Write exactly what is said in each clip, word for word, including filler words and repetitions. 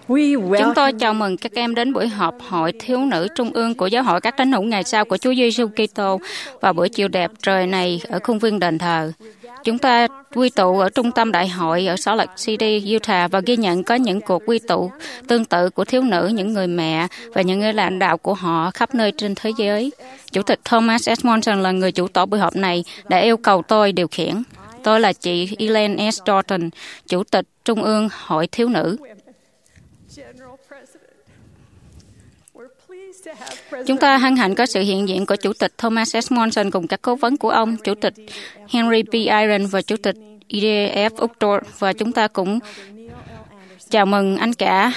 Chúng tôi chào mừng các em đến buổi họp Hội Thiếu nữ Trung ương của Giáo hội các Thánh hữu Ngày sau của Chúa Giêsu Kitô vào buổi chiều đẹp trời này ở khuôn viên đền thờ. Chúng ta quy tụ ở trung tâm đại hội ở Salt Lake City, Utah và ghi nhận có những cuộc quy tụ tương tự của thiếu nữ, những người mẹ và những người lãnh đạo của họ khắp nơi trên thế giới. Chủ tịch Thomas S. Monson là người chủ tổ buổi họp này đã yêu cầu tôi điều khiển. Tôi là chị Elaine S. Dalton, Chủ tịch Trung ương Hội Thiếu nữ. Chúng ta hân hạnh có sự hiện diện của Chủ tịch Thomas S. Monson cùng các cố vấn của ông, Chủ tịch Henry P. Eyron và Chủ tịch E D F Uchtdorf, và chúng ta cũng chào mừng anh cả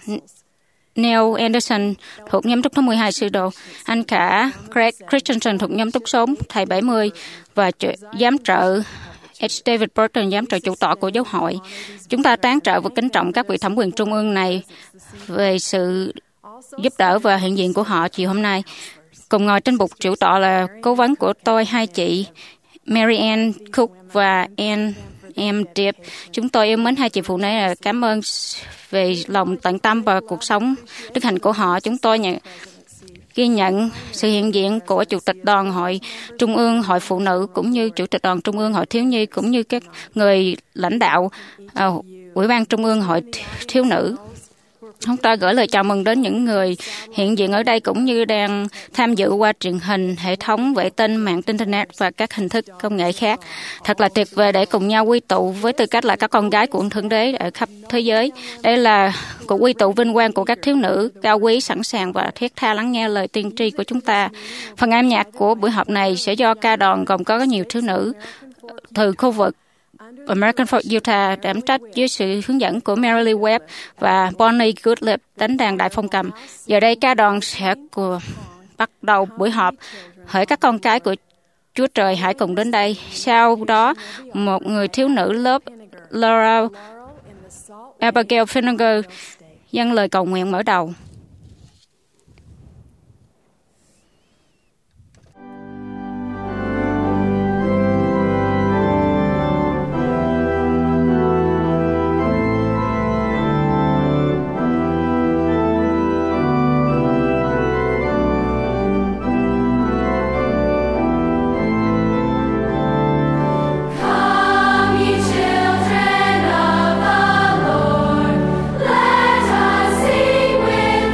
Neil Anderson thuộc nhóm túc thứ mười hai sư đồ, anh cả Craig Christensen thuộc nhóm túc số thầy bảy mươi và giám trợ H. David Burton, giám trợ chủ tọa của giáo hội. Chúng ta tán trợ và kính trọng các vị thẩm quyền trung ương này về sự giúp đỡ và hiện diện của họ chiều hôm nay. Cùng ngồi trên bục chủ tọa là cố vấn của tôi, hai chị Mary Ann Cook và Ann M. Diệp. Chúng tôi yêu mến hai chị phụ nữ là cảm ơn về lòng tận tâm và cuộc sống đức hạnh của họ. Chúng tôi nhận, ghi nhận sự hiện diện của Chủ tịch Đoàn Hội Trung ương Hội Phụ nữ cũng như Chủ tịch Đoàn Trung ương Hội Thiếu nhi cũng như các người lãnh đạo uh, Ủy ban Trung ương Hội Thiếu nữ. Chúng ta gửi lời chào mừng đến những người hiện diện ở đây cũng như đang tham dự qua truyền hình, hệ thống vệ tinh, mạng Internet và các hình thức công nghệ khác. Thật là tuyệt vời để cùng nhau quy tụ với tư cách là các con gái của Thượng Đế ở khắp thế giới. Đây là cuộc quy tụ vinh quang của các thiếu nữ cao quý, sẵn sàng và thiết tha lắng nghe lời tiên tri của chúng ta. Phần âm nhạc của buổi họp này sẽ do ca đoàn gồm có nhiều thiếu nữ từ khu vực American Folk Utah đảm trách dưới sự hướng dẫn của Mary Lee Webb và Bonnie Goodlip đánh đàn đại phong cầm. Giờ đây ca đoàn sẽ của, bắt đầu buổi họp. Hỡi các con cái của Chúa Trời hãy cùng đến đây. Sau đó, một người thiếu nữ lớp Laura Abigail Finnegan dâng lời cầu nguyện mở đầu. Children of the Lord, let us sing with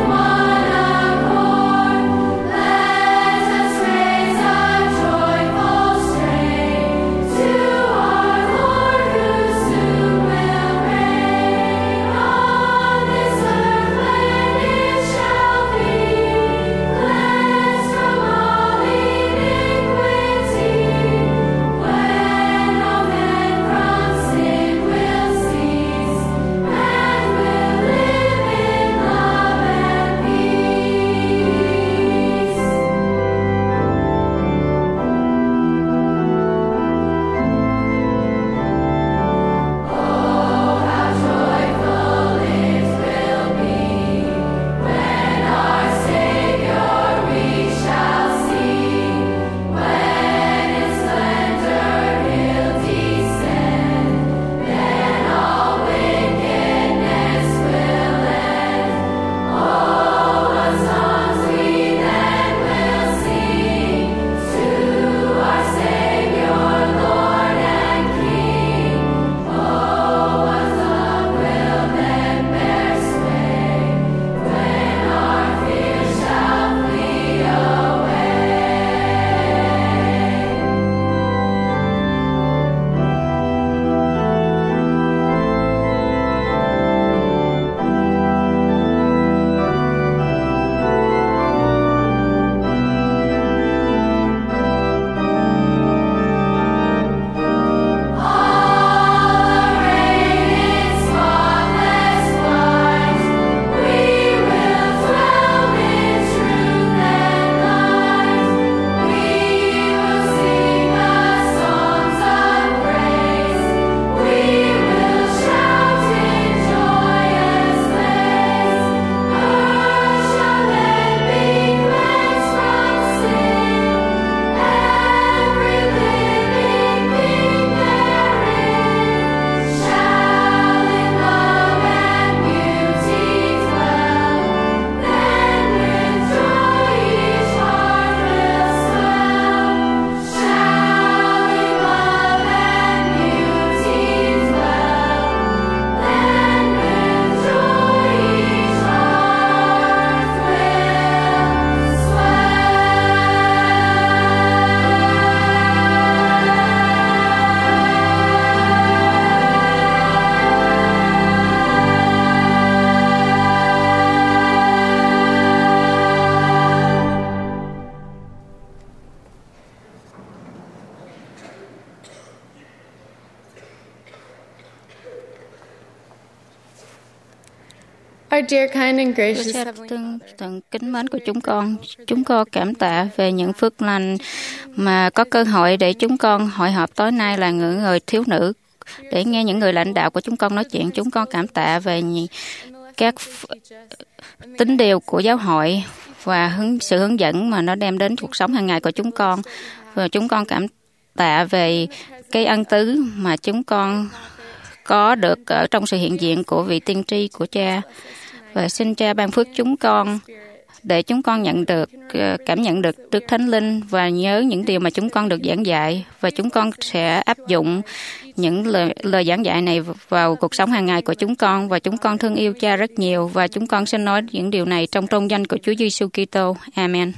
Our dear, kind and Chúa gracious cha Heavenly thương tận kính mến của chúng con, chúng con cảm tạ về những phước lành mà có cơ hội để chúng con hội họp tối nay là những người thiếu nữ để nghe những người lãnh đạo của chúng con nói chuyện. Chúng con cảm tạ về các tín điều của giáo hội và hướng, sự hướng dẫn mà nó đem đến cuộc sống hàng ngày của chúng con. Và chúng con cảm tạ về cái ân tứ mà chúng con có được ở trong sự hiện diện của vị tiên tri của cha. Và xin cha ban phước chúng con để chúng con nhận được, cảm nhận được Đức Thánh Linh và nhớ những điều mà chúng con được giảng dạy. Và chúng con sẽ áp dụng những lời, lời giảng dạy này vào cuộc sống hàng ngày của chúng con. Và chúng con thương yêu cha rất nhiều. Và chúng con xin nói những điều này trong tôn danh của Chúa Giêsu Kitô. Amen.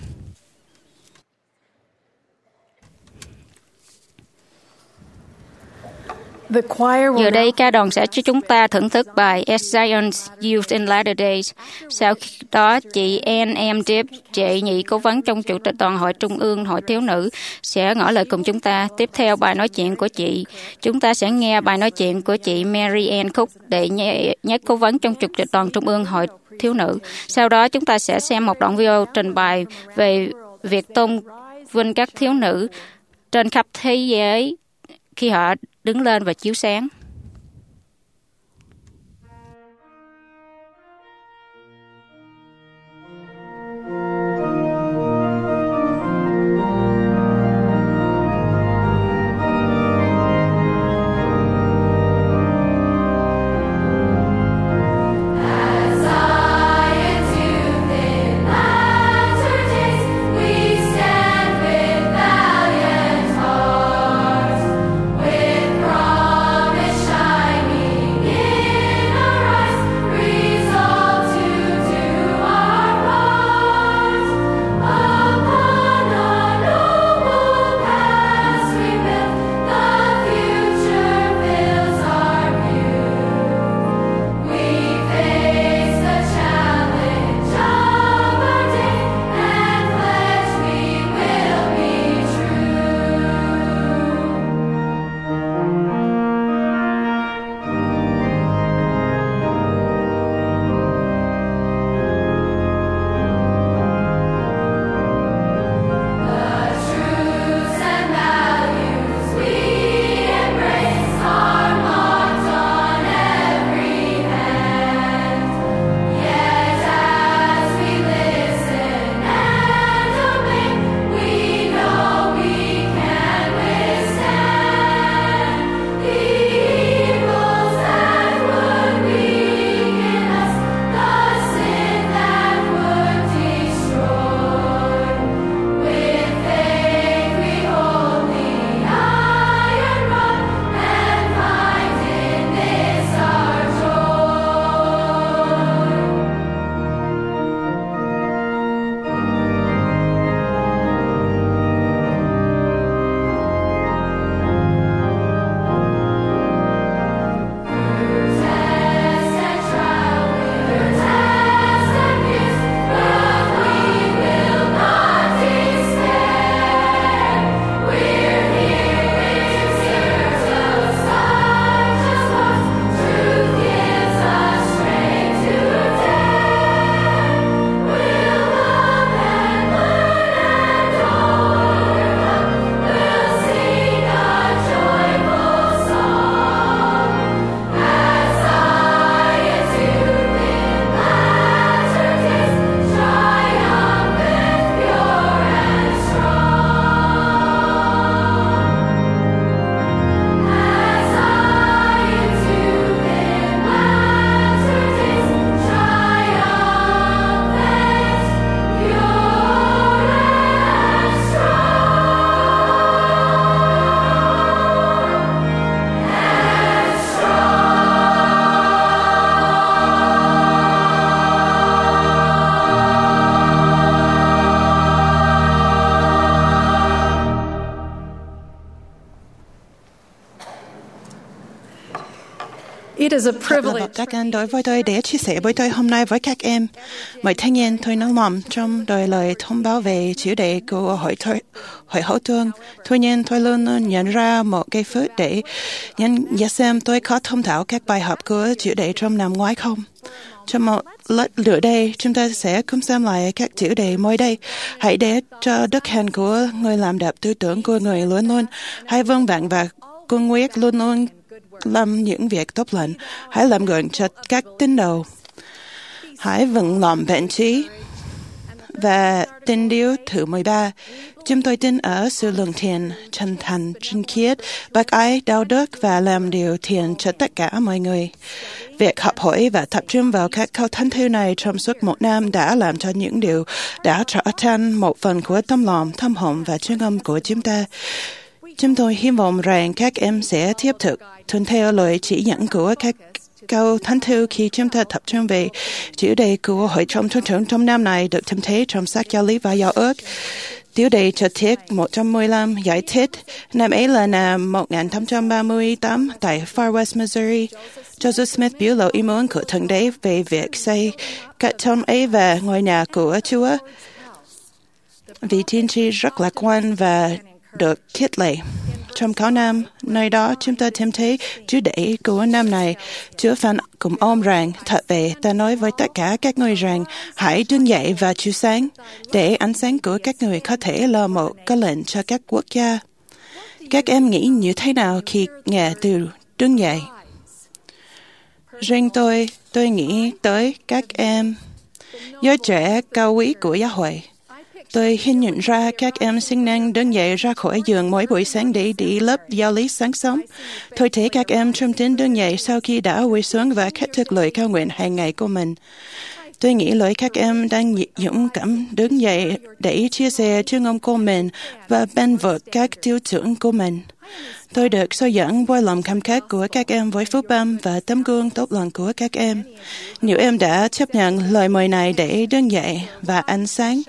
Giờ đây ca đoàn sẽ cho chúng ta thưởng thức bài As Zion's Youth in Latter Days. Sau đó, chị Ann M. Dibb, chị nhị cố vấn trong Chủ tịch Toàn hội Trung ương Hội Thiếu nữ, sẽ ngỏ lời cùng chúng ta. Tiếp theo bài nói chuyện của chị, chúng ta sẽ nghe bài nói chuyện của chị Mary Ann Cook, đệ nhất cố vấn trong Chủ tịch Toàn Trung ương Hội Thiếu nữ. Sau đó, chúng ta sẽ xem một đoạn video trình bày về việc tôn vinh các thiếu nữ trên khắp thế giới khi họ đứng lên và chiếu sáng. Thật là một các anh đối với tôi để chia sẻ với tôi hôm nay với các em. Mời thanh niên tôi nóng lòng trong đời lời thông báo về chủ đề của hội thôi, hội hậu tương. Tuy nhiên tôi luôn nhận ra một cái phút để nhận xem tôi có thông thạo các bài học của chủ đề trong năm ngoái không. Trong một lửa đây, chúng ta sẽ cùng xem lại các chủ đề mới đây. Hãy để cho đức hạnh của người làm đẹp tư tưởng của người luôn luôn. Hãy vâng vàng và cương quyết luôn luôn làm những việc tốt lành. Hãy làm gương cho các tín đồ. Hãy vững lòng bền chí. Và tin điều thứ mười ba, chúng tôi tin ở sự lương thiện, chân thành, trinh khiết, bác ái, đạo đức và làm điều thiện cho tất cả mọi người. Việc học hỏi và tập trung vào các câu thánh thư này trong suốt một năm đã làm cho những điều đã trở thành một phần của tâm lòng, tâm hồn và chuyên âm của chúng ta. Chúng tôi hy vọng rằng các em sẽ tiếp tục tuân theo lời chỉ dẫn của các câu thánh thư khi chúng ta tập trung về chủ đề của hội trong thôn trưởng trong năm này được tìm thấy trong sách Giáo lý và Giao ước. Tiêu đề cho tiết một trăm mười lăm giải thích năm ấy là năm một nghìn tám trăm ba mươi tám tại Far West, Missouri. Joseph Smith biểu lộ ý muốn của Thượng Đế về việc xây các thôn ấy và ngôi nhà của Chúa. Vì tiên tri rất lạc quan và được khích lệ. Trong cáo năm, nơi đó chúng ta tìm thấy chủ đề của năm này. Chúa phán cùng ông rằng, thật vậy, ta nói với tất cả các người rằng, hãy đứng dậy và chiếu sáng, để ánh sáng của các người có thể là một cái lệnh cho các quốc gia. Các em nghĩ như thế nào khi nghe từ đứng dậy? Riêng tôi, tôi nghĩ tới các em, giới trẻ cao quý của giáo hội. Tôi hình nhận ra các em siêng năng đứng dậy ra khỏi giường mỗi buổi sáng để đi lớp giáo lý sáng sớm. Tôi thấy các em trung tín đứng dậy sau khi đã quỳ xuống và kết thúc lời cầu nguyện hàng ngày của mình. Tôi nghĩ lời các em đang dũng cảm đứng dậy để chia sẻ chương ông của mình và bên vực các tiêu chuẩn của mình. Tôi được soi dẫn bởi lòng cảm kích của các em với phúc âm và tấm gương tốt lành của các em. Nếu em đã chấp nhận lời mời này để đứng dậy và ánh sáng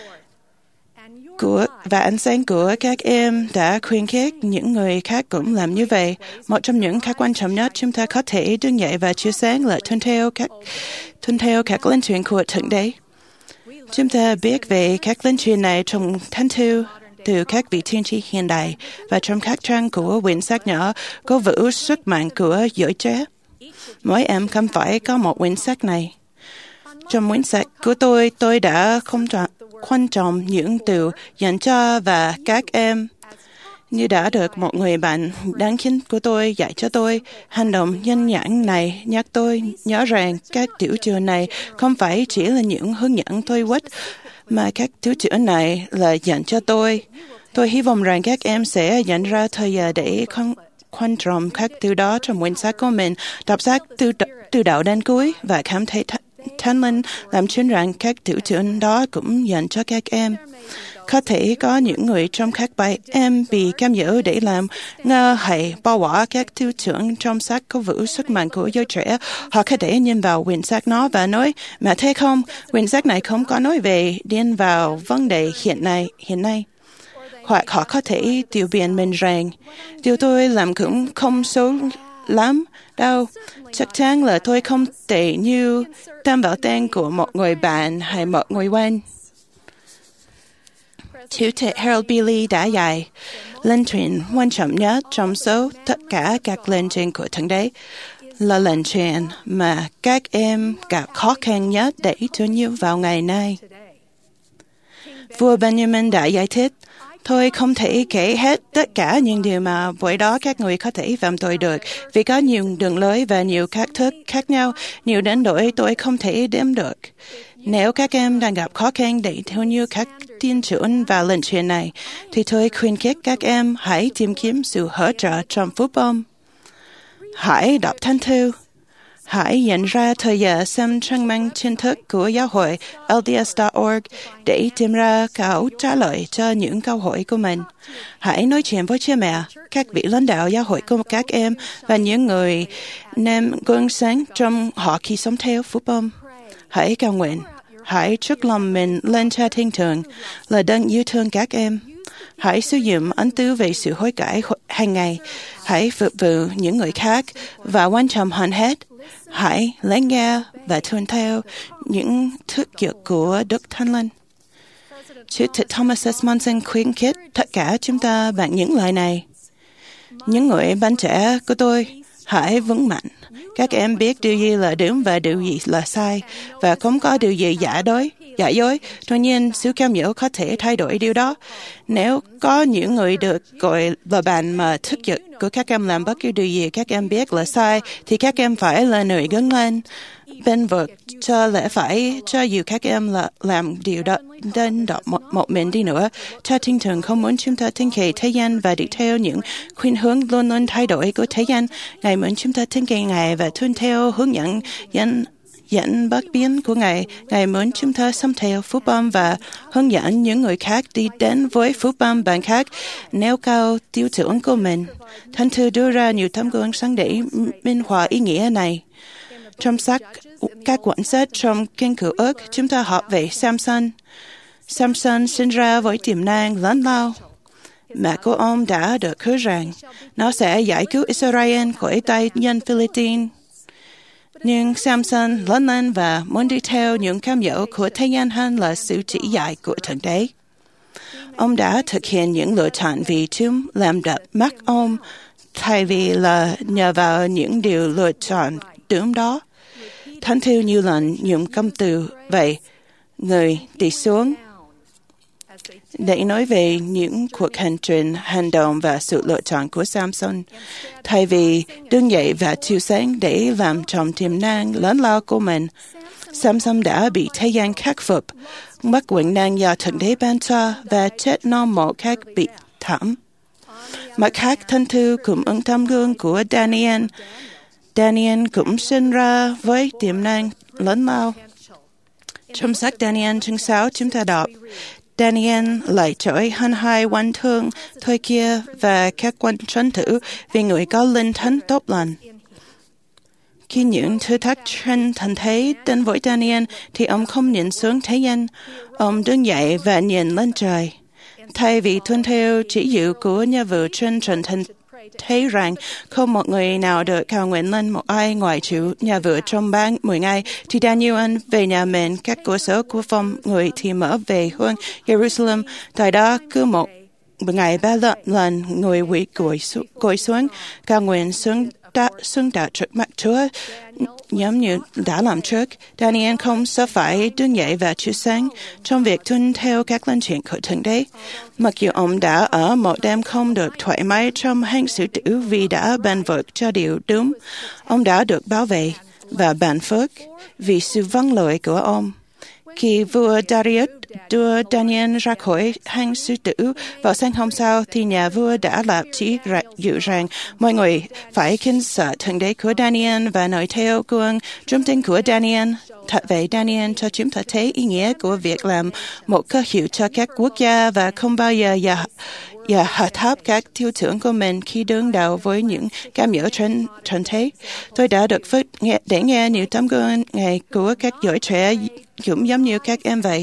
của và ánh sáng của các em đã khuyến khích những người khác cũng làm như vậy. Một trong những cái quan trọng nhất chúng ta có thể đứng dậy và chiếu sáng là tuân theo các tuân theo các linh truyền của Thượng Đế. Chúng ta biết về các linh truyền này trong thánh thư từ các vị tiên tri hiện đại và trong các trang của quyển sách nhỏ có vũ sức mạnh của giới trẻ. Mỗi em không phải có một quyển sách này. Trong quyển sách của tôi, tôi đã không chọn quan trọng những từ dành cho và các em. Như đã được một người bạn đáng kính của tôi dạy cho tôi, hành động nhân nhãn này nhắc tôi nhớ rằng các tiểu chữ này không phải chỉ là những hướng dẫn tôi quýt, mà các tiểu chữ này là dành cho tôi. Tôi hy vọng rằng các em sẽ dành ra thời giờ để không quan trọng các từ đó trong quyển sách của mình, đọc sách từ, từ đầu đến cuối và cảm thấy th- Thánh Linh làm chứng rằng các tiểu chữ đó cũng dành cho các em. Có thể có những người trong các bài em bị cam dỗ để làm ngơ hay bỏ bỏ các tiêu chuẩn trong sách có vũ sức mạnh của giới trẻ. Họ có thể nhìn vào quyển sách nó và nói, mà thế không, quyển sách này không có nói về điên vào vấn đề hiện nay. hiện nay. Hoặc họ có thể tiểu biện mình rằng, điều tôi làm cũng không xấu lắm đâu. Chắc chắn là tôi không tệ như tham bảo tên của một người bạn hay một người quen. Chủ tịch Harold B. Lee đã dạy, linh truyền quan trọng nhất trong số tất cả các linh truyền của Thượng Đế là linh truyền mà các em gặp khó khăn nhất để tuân theo vào ngày nay. Vua Benjamin đã giải thích, tôi không thể kể hết tất cả những điều mà bởi đó các người có thể phạm tội được, vì có nhiều đường lối và nhiều cách thức khác nhau, nhiều đến nỗi tôi không thể đếm được. Nếu các em đang gặp khó khăn để theo như các tin chuẩn và linh truyền này, thì tôi khuyến khích các em hãy tìm kiếm sự hỗ trợ trong phúc âm. Hãy đọc thánh thư. Hãy dành ra thời giờ xem trang mạng chính thức của giáo hội L D S dot org để tìm ra câu trả lời cho những câu hỏi của mình. Hãy nói chuyện với cha mẹ, các vị lãnh đạo giáo hội của các em và những người ném gương sáng trong họ khi sống theo phúc âm. Hãy cầu nguyện. Hãy trút lòng mình lên Cha Thiên Thượng là đấng yêu thương các em. Hãy sử dụng ân tứ về sự hối cải hàng ngày. Hãy phục vụ những người khác và quan trọng hơn hết, hãy lắng nghe và tuân theo những thuyết giục của Đức Thánh Linh. Chủ tịch Thomas S. Monson khuyến khích tất cả chúng ta bằng những lời này. Những người bạn trẻ của tôi, hãy vững mạnh, các em biết điều gì là đúng và điều gì là sai, và không có điều gì giả dối. Giả dối. Tuy nhiên, sự cam dỗ có thể thay đổi điều đó. Nếu có những người được gọi là bạn mà thức giật của các em làm bất cứ điều gì các em biết là sai, thì các em phải là người gắng lên, bên vực cho lẽ phải, cho dù các em là làm điều đó đến đó một, một mình đi nữa. Cha tinh thần không muốn chúng ta tin cậy thế gian và đi theo những khuynh hướng luôn luôn thay đổi của thế gian. Ngài muốn chúng ta tin cậy Ngài và tuân theo hướng dẫn dẫn dẫn bất biến của Ngài. Ngài muốn chúng ta sống theo phúc âm và hướng dẫn những người khác đi đến với phúc âm bằng cách nêu cao tiêu chuẩn của mình. Thánh thư đưa ra nhiều tấm gương sáng để minh họa ý nghĩa này. Trong sách các quyển sách trong Kinh Cựu Ước, chúng ta học về Samson. Samson sinh ra với tiềm năng lớn lao. Mẹ của ông đã được hứa rằng nó sẽ giải cứu Israel khỏi tay nhân Philippines. Nhưng Samson lớn lên và muốn đi theo những cam dỗ của thế gian hơn là sự chỉ dạy của Thượng Đế. Ông đã thực hiện những lựa chọn vì chúng làm đẹp mắt ông, thay vì là nhờ vào những điều lựa chọn đúng đó. Thánh thư nhiều lần dùng cụm từ vậy, người đi xuống, để nói về những cuộc hành trình, hành động và sự lựa chọn của Samson. Thay vì đứng dậy và chiếu sáng để làm tròn tiềm năng lớn lao của mình, Samson đã bị thế gian khắc phục, mất quyền năng do Thượng Đế ban cho và chết non một cách bị thảm. Mặt khác, Thánh thư cũng ứng tấm gương của Daniel. Daniel cũng sinh ra với tiềm năng lớn lao. Trong sách Daniel chương sáu, chúng ta đọc, Daniel lại trỗi hơn hai quan thương thôi kia và các quan trấn thủ vì người có linh thánh tốt lành. Khi những thử thách trên thành thế đến với Daniel thì ông không nhìn xuống thế gian. Ông đứng dậy và nhìn lên trời. Thay vì tuân theo chỉ dụ của nhà vua trên trần thành thấy rằng không một người nào được cầu nguyện lên một ai ngoài chủ nhà vua trong ba mười ngày, thì Daniel về nhà mình, các cửa sổ của phòng người thì mở về hướng Jerusalem. Tại đó cứ một ngày ba lần người quỳ cúi cúi xuống cầu nguyện xuống đã xưng đạo trước mặt Chúa, giống như đã làm trước. Daniel không sợ phải đứng dậy và chiếu sáng trong việc tuân theo các lệnh truyền của Thượng Đế. Mặc dù ông đã ở một đêm không được thoải mái trong hành xử tử vì đã bàn vực cho điều đúng, ông đã được bảo vệ và ban phước vì sự vâng lời của ông. Khi vua Darius đưa Daniel ra khỏi hang sư tử vào sáng hôm sau, thì nhà vua đã lập chỉ dụ rằng mọi người phải kính sợ Thượng Đế của Daniel và noi theo gương trung tín của Daniel. Thật vậy, Daniel cho chúng ta thấy ý nghĩa của việc làm một cơ hiệu cho các quốc gia và không bao giờ giả, giả hạ thấp các tiêu chuẩn của mình khi đương đầu với những cam dỗ trên trần thế. Tôi đã được phước nghe, để nghe nhiều tấm gương ngày của các giới trẻ cũng giống như các em vậy.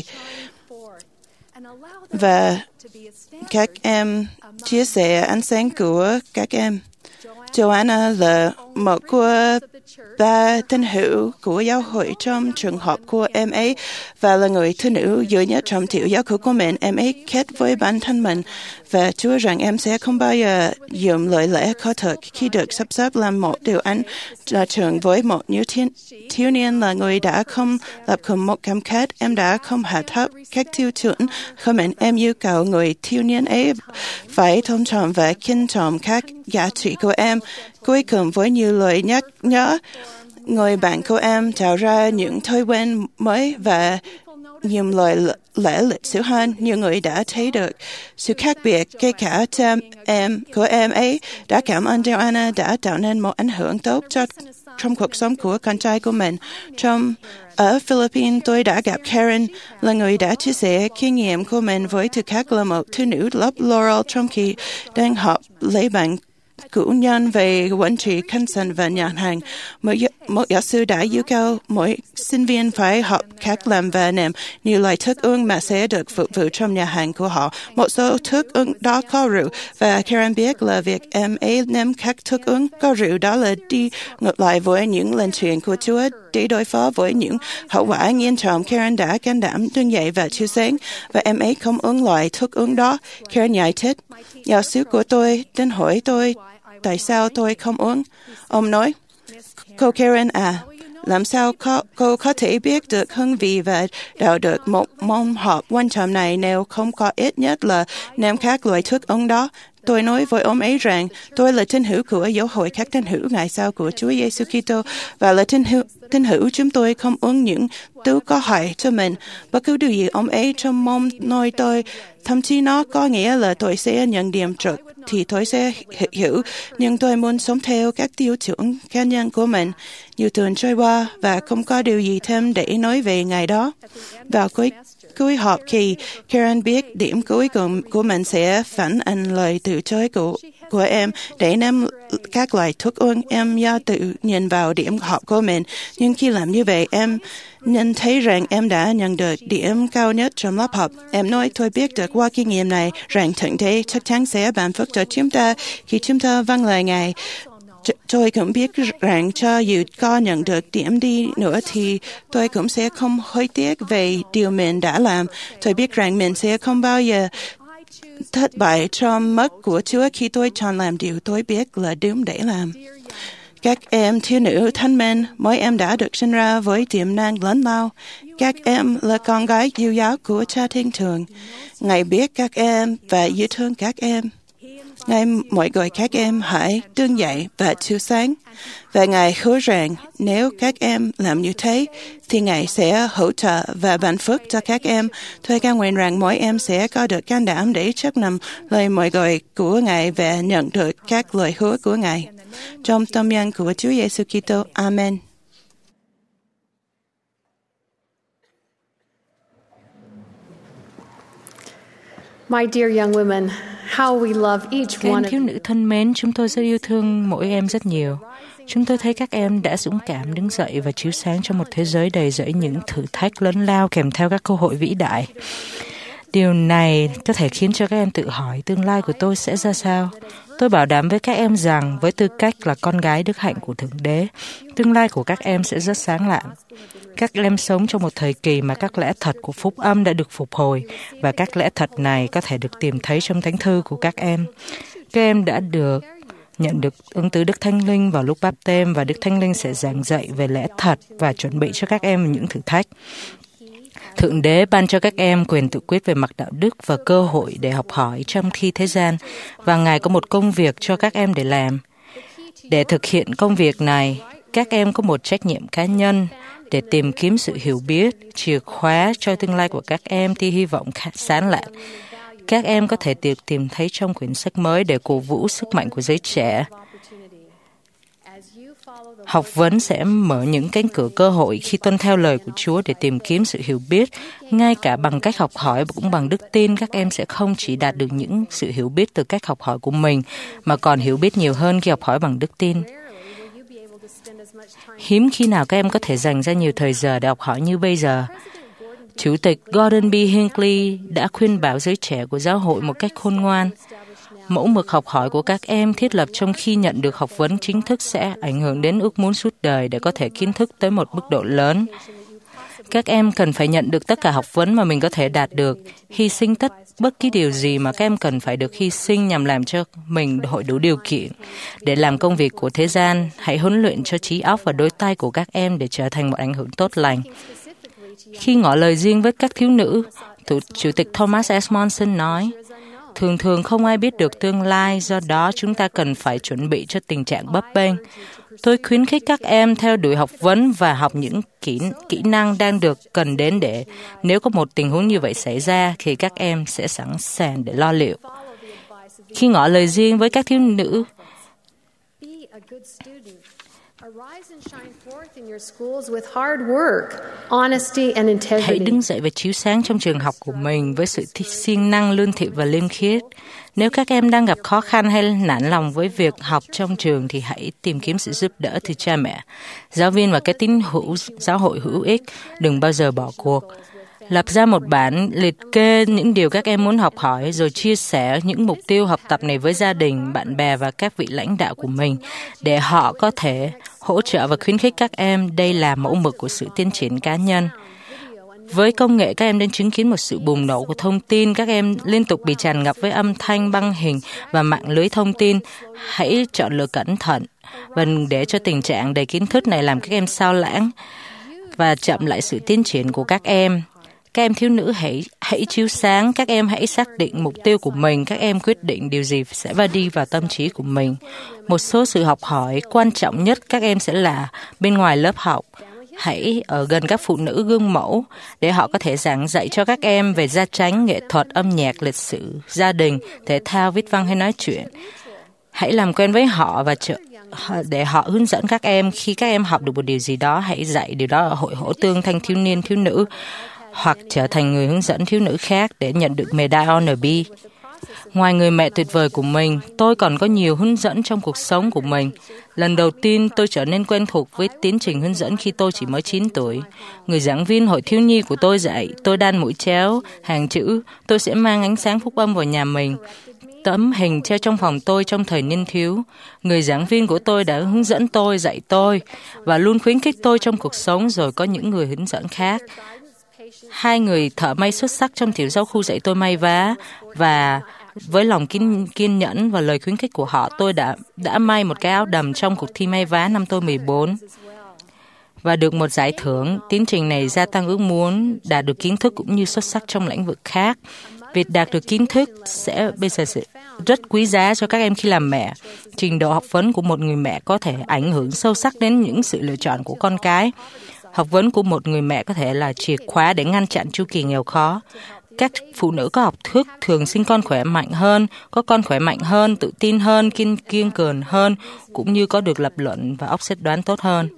Và các em chia sẻ ánh sáng của các em. Joanna là một của ba tín hữu của giáo hội trong trường hợp của em ấy và là người thứ nữ duy nhất trong tiểu giáo hội của mình. Em ấy kết với bản thân mình và Chúa rằng em sẽ không bao giờ dùng lời lẽ khó thật khi được sắp xếp làm một điều anh ra trường với một nữ thiên, thiếu niên là người đã không lập cùng một cam kết. Em đã không hạ thấp các tiêu chuẩn của mình. Em yêu cầu người thiếu niên ấy phải tôn trọng và kính trọng các giá trị của em. Cuối cùng với nhiều lời nhắc nhớ, người bạn của em tạo ra những thói quen mới và nhiều lời lẽ lịch sử hơn. Nhiều người đã thấy được sự khác biệt, kể cả cha em của em ấy đã cảm ơn Joanna đã tạo nên một ảnh hưởng tốt cho trong cuộc sống của con trai của mình. Trong ở Philippines, tôi đã gặp Karen, là người đã chia sẻ kinh nghiệm của mình với tư cách là một thiếu nữ lớp Laurel trong khi đang học lấy bằng cử nhân về quản trị kinh doanh và nhà hàng. Một, một giáo sư đã yêu cầu mỗi sinh viên phải học cách làm và nêm nhiều loại thức uống mà sẽ được phục vụ trong nhà hàng của họ. Một số thức uống đó có rượu và Karen biết là việc em ấy nêm các thức uống có rượu đó là đi ngược lại với những lệnh truyền của Chúa. Để đối phó với những hậu quả nghiêm trọng, Karen đã can đảm đứng dậy và chiếu sáng và em ấy không uống loại thức uống đó. Karen giải thích, giáo sư của tôi đến hỏi tôi tại sao tôi không uống. Ông nói, Cô Karen à, làm sao cô, cô có thể biết được hương vị và đạo được một môn học quan trọng này nếu không có ít nhất là năm các loại thức uống đó? Tôi nói với ông ấy rằng tôi là tín hữu của giáo hội các tín hữu ngày sau của Chúa Giêsu Kitô và là tín hữu, tín hữu chúng tôi không uống những thứ có hại cho mình. Bất cứ điều gì ông ấy trong mong nói tôi, thậm chí nó có nghĩa là tôi sẽ nhận điểm trượt thì tôi sẽ hiểu, nhưng tôi muốn sống theo các tiêu chuẩn cá nhân của mình. Nhiều tuần trôi qua và không có điều gì thêm để nói về ngày đó. Vào cuối cuối học kỳ, Karen biết điểm cuối cùng của mình sẽ phản ánh lời từ chối của, của em để nắm các loại thuốc uống. Em do tự nhìn vào điểm học của mình, nhưng khi làm như vậy, em nhận thấy rằng em đã nhận được điểm cao nhất trong lớp học. Em nói tôi biết được qua kinh nghiệm này rằng thượng đế chắc chắn sẽ ban phước cho chúng ta khi chúng ta vâng lời Ngài. Tôi cũng biết rằng cho dù có nhận được điểm đi nữa thì tôi cũng sẽ không hối tiếc về điều mình đã làm. Tôi biết rằng mình sẽ không bao giờ thất bại trong mắt của Chúa khi tôi chọn làm điều tôi biết là đúng để làm. Các em thiếu nữ thân mến, mỗi em đã được sinh ra với tiềm năng lớn lao. Các em là con gái yêu dấu của Cha Thiên Thượng. Ngài biết các em và yêu thương các em. Ngài mời gọi các em hãy đứng dậy và chiếu sáng. Và Ngài hứa rằng nếu các em làm như thế, thì Ngài sẽ hỗ trợ và ban phước cho các em. Tôi ca nguyện rằng mỗi em sẽ có được can đảm để chấp nhận lời mời gọi của Ngài và nhận được các lời hứa của Ngài. Trong tâm nhân của Chúa Giêsu Kitô. Amen. My dear young women, how we love each Các one em of thiếu nữ thân mến, chúng tôi rất yêu thương mỗi em rất nhiều. Chúng tôi thấy các em đã dũng cảm đứng dậy và chiếu sáng trong một thế giới đầy rẫy những thử thách lớn lao kèm theo các cơ hội vĩ đại. Điều này có thể khiến cho các em tự hỏi tương lai của tôi sẽ ra sao. Tôi bảo đảm với các em rằng với tư cách là con gái đức hạnh của Thượng Đế, tương lai của các em sẽ rất sáng lạng. Các em sống trong một thời kỳ mà các lẽ thật của phúc âm đã được phục hồi và các lẽ thật này có thể được tìm thấy trong thánh thư của các em. Các em đã được nhận được ứng tứ Đức Thánh Linh vào lúc báp têm và Đức Thánh Linh sẽ giảng dạy về lẽ thật và chuẩn bị cho các em những thử thách. Thượng Đế ban cho các em quyền tự quyết về mặt đạo đức và cơ hội để học hỏi trong khi thế gian, và Ngài có một công việc cho các em để làm. Để thực hiện công việc này, các em có một trách nhiệm cá nhân để tìm kiếm sự hiểu biết, chìa khóa cho tương lai của các em thì hy vọng sáng lạn. Các em có thể tìm, tìm thấy trong quyển sách mới để cổ vũ sức mạnh của giới trẻ. Học vấn sẽ mở những cánh cửa cơ hội khi tuân theo lời của Chúa để tìm kiếm sự hiểu biết. Ngay cả bằng cách học hỏi và cũng bằng đức tin, các em sẽ không chỉ đạt được những sự hiểu biết từ cách học hỏi của mình, mà còn hiểu biết nhiều hơn khi học hỏi bằng đức tin. Hiếm khi nào các em có thể dành ra nhiều thời giờ để học hỏi như bây giờ. Chủ tịch Gordon B. Hinckley đã khuyên bảo giới trẻ của giáo hội một cách khôn ngoan. Mẫu mực học hỏi của các em thiết lập trong khi nhận được học vấn chính thức sẽ ảnh hưởng đến ước muốn suốt đời để có thể kiến thức tới một mức độ lớn. Các em cần phải nhận được tất cả học vấn mà mình có thể đạt được, hy sinh tất bất kỳ điều gì mà các em cần phải được hy sinh nhằm làm cho mình hội đủ điều kiện. Để làm công việc của thế gian, hãy huấn luyện cho trí óc và đôi tay của các em để trở thành một ảnh hưởng tốt lành. Khi ngỏ lời riêng với các thiếu nữ, Chủ, Chủ tịch Thomas S. Monson nói, thường thường không ai biết được tương lai, do đó chúng ta cần phải chuẩn bị cho tình trạng bấp bênh. Tôi khuyến khích các em theo đuổi học vấn và học những kỹ, kỹ năng đang được cần đến để nếu có một tình huống như vậy xảy ra thì các em sẽ sẵn sàng để lo liệu. Khi ngỏ lời riêng với các thiếu nữ, hãy đứng dậy và chiếu sáng trong trường học của mình với sự siêng năng, lương thiện và liêm khiết. Nếu các em đang gặp khó khăn hay nản lòng với việc học trong trường thì hãy tìm kiếm sự giúp đỡ từ cha mẹ, giáo viên và các tín hữu giáo hội hữu ích. Đừng bao giờ bỏ cuộc. Lập ra một bản liệt kê những điều các em muốn học hỏi, rồi chia sẻ những mục tiêu học tập này với gia đình, bạn bè và các vị lãnh đạo của mình, để họ có thể hỗ trợ và khuyến khích các em. Đây là mẫu mực của sự tiến triển cá nhân. Với công nghệ, các em đang chứng kiến một sự bùng nổ của thông tin. Các em liên tục bị tràn ngập với âm thanh, băng hình và mạng lưới thông tin. Hãy chọn lựa cẩn thận và đừng để cho tình trạng đầy kiến thức này làm các em sao lãng và chậm lại sự tiến triển của các em. Các em thiếu nữ hãy hãy chiếu sáng, các em hãy xác định mục tiêu của mình, các em quyết định điều gì sẽ va đi vào tâm trí của mình. Một số sự học hỏi quan trọng nhất các em sẽ là bên ngoài lớp học. Hãy ở gần các phụ nữ gương mẫu để họ có thể giảng dạy cho các em về gia chánh, nghệ thuật, âm nhạc, lịch sử, gia đình, thể thao, viết văn hay nói chuyện. Hãy làm quen với họ và trợ, để họ hướng dẫn các em. Khi các em học được một điều gì đó, hãy dạy điều đó ở hội hỗ tương thanh thiếu niên thiếu nữ hoặc trở thành người hướng dẫn thiếu nữ khác để nhận được medal honor B. Ngoài người mẹ tuyệt vời của mình, tôi còn có nhiều hướng dẫn trong cuộc sống của mình. Lần đầu tiên tôi trở nên quen thuộc với tiến trình hướng dẫn khi tôi chỉ mới chín tuổi. Người giảng viên hội thiếu nhi của tôi dạy tôi đan mũi chéo, hàng chữ, tôi sẽ mang ánh sáng phúc âm vào nhà mình. Tấm hình treo trong phòng tôi trong thời niên thiếu. Người giảng viên của tôi đã hướng dẫn tôi, dạy tôi và luôn khuyến khích tôi trong cuộc sống, rồi có những người hướng dẫn khác. Hai người thợ may xuất sắc trong tiểu giáo khu dạy tôi may vá và với lòng kiên, kiên nhẫn và lời khuyến khích của họ, tôi đã đã may một cái áo đầm trong cuộc thi may vá năm tôi mười bốn và được một giải thưởng. Tiến trình này gia tăng ước muốn đạt được kiến thức cũng như xuất sắc trong lĩnh vực khác. Việc đạt được kiến thức sẽ bây giờ sẽ rất quý giá cho các em khi làm mẹ. Trình độ học vấn của một người mẹ có thể ảnh hưởng sâu sắc đến những sự lựa chọn của con cái. Học vấn của một người mẹ có thể là chìa khóa để ngăn chặn chu kỳ nghèo khó. Các phụ nữ có học thức thường sinh con khỏe mạnh hơn, có con khỏe mạnh hơn, tự tin hơn, kiên kiên cường hơn, cũng như có được lập luận và óc xét đoán tốt hơn.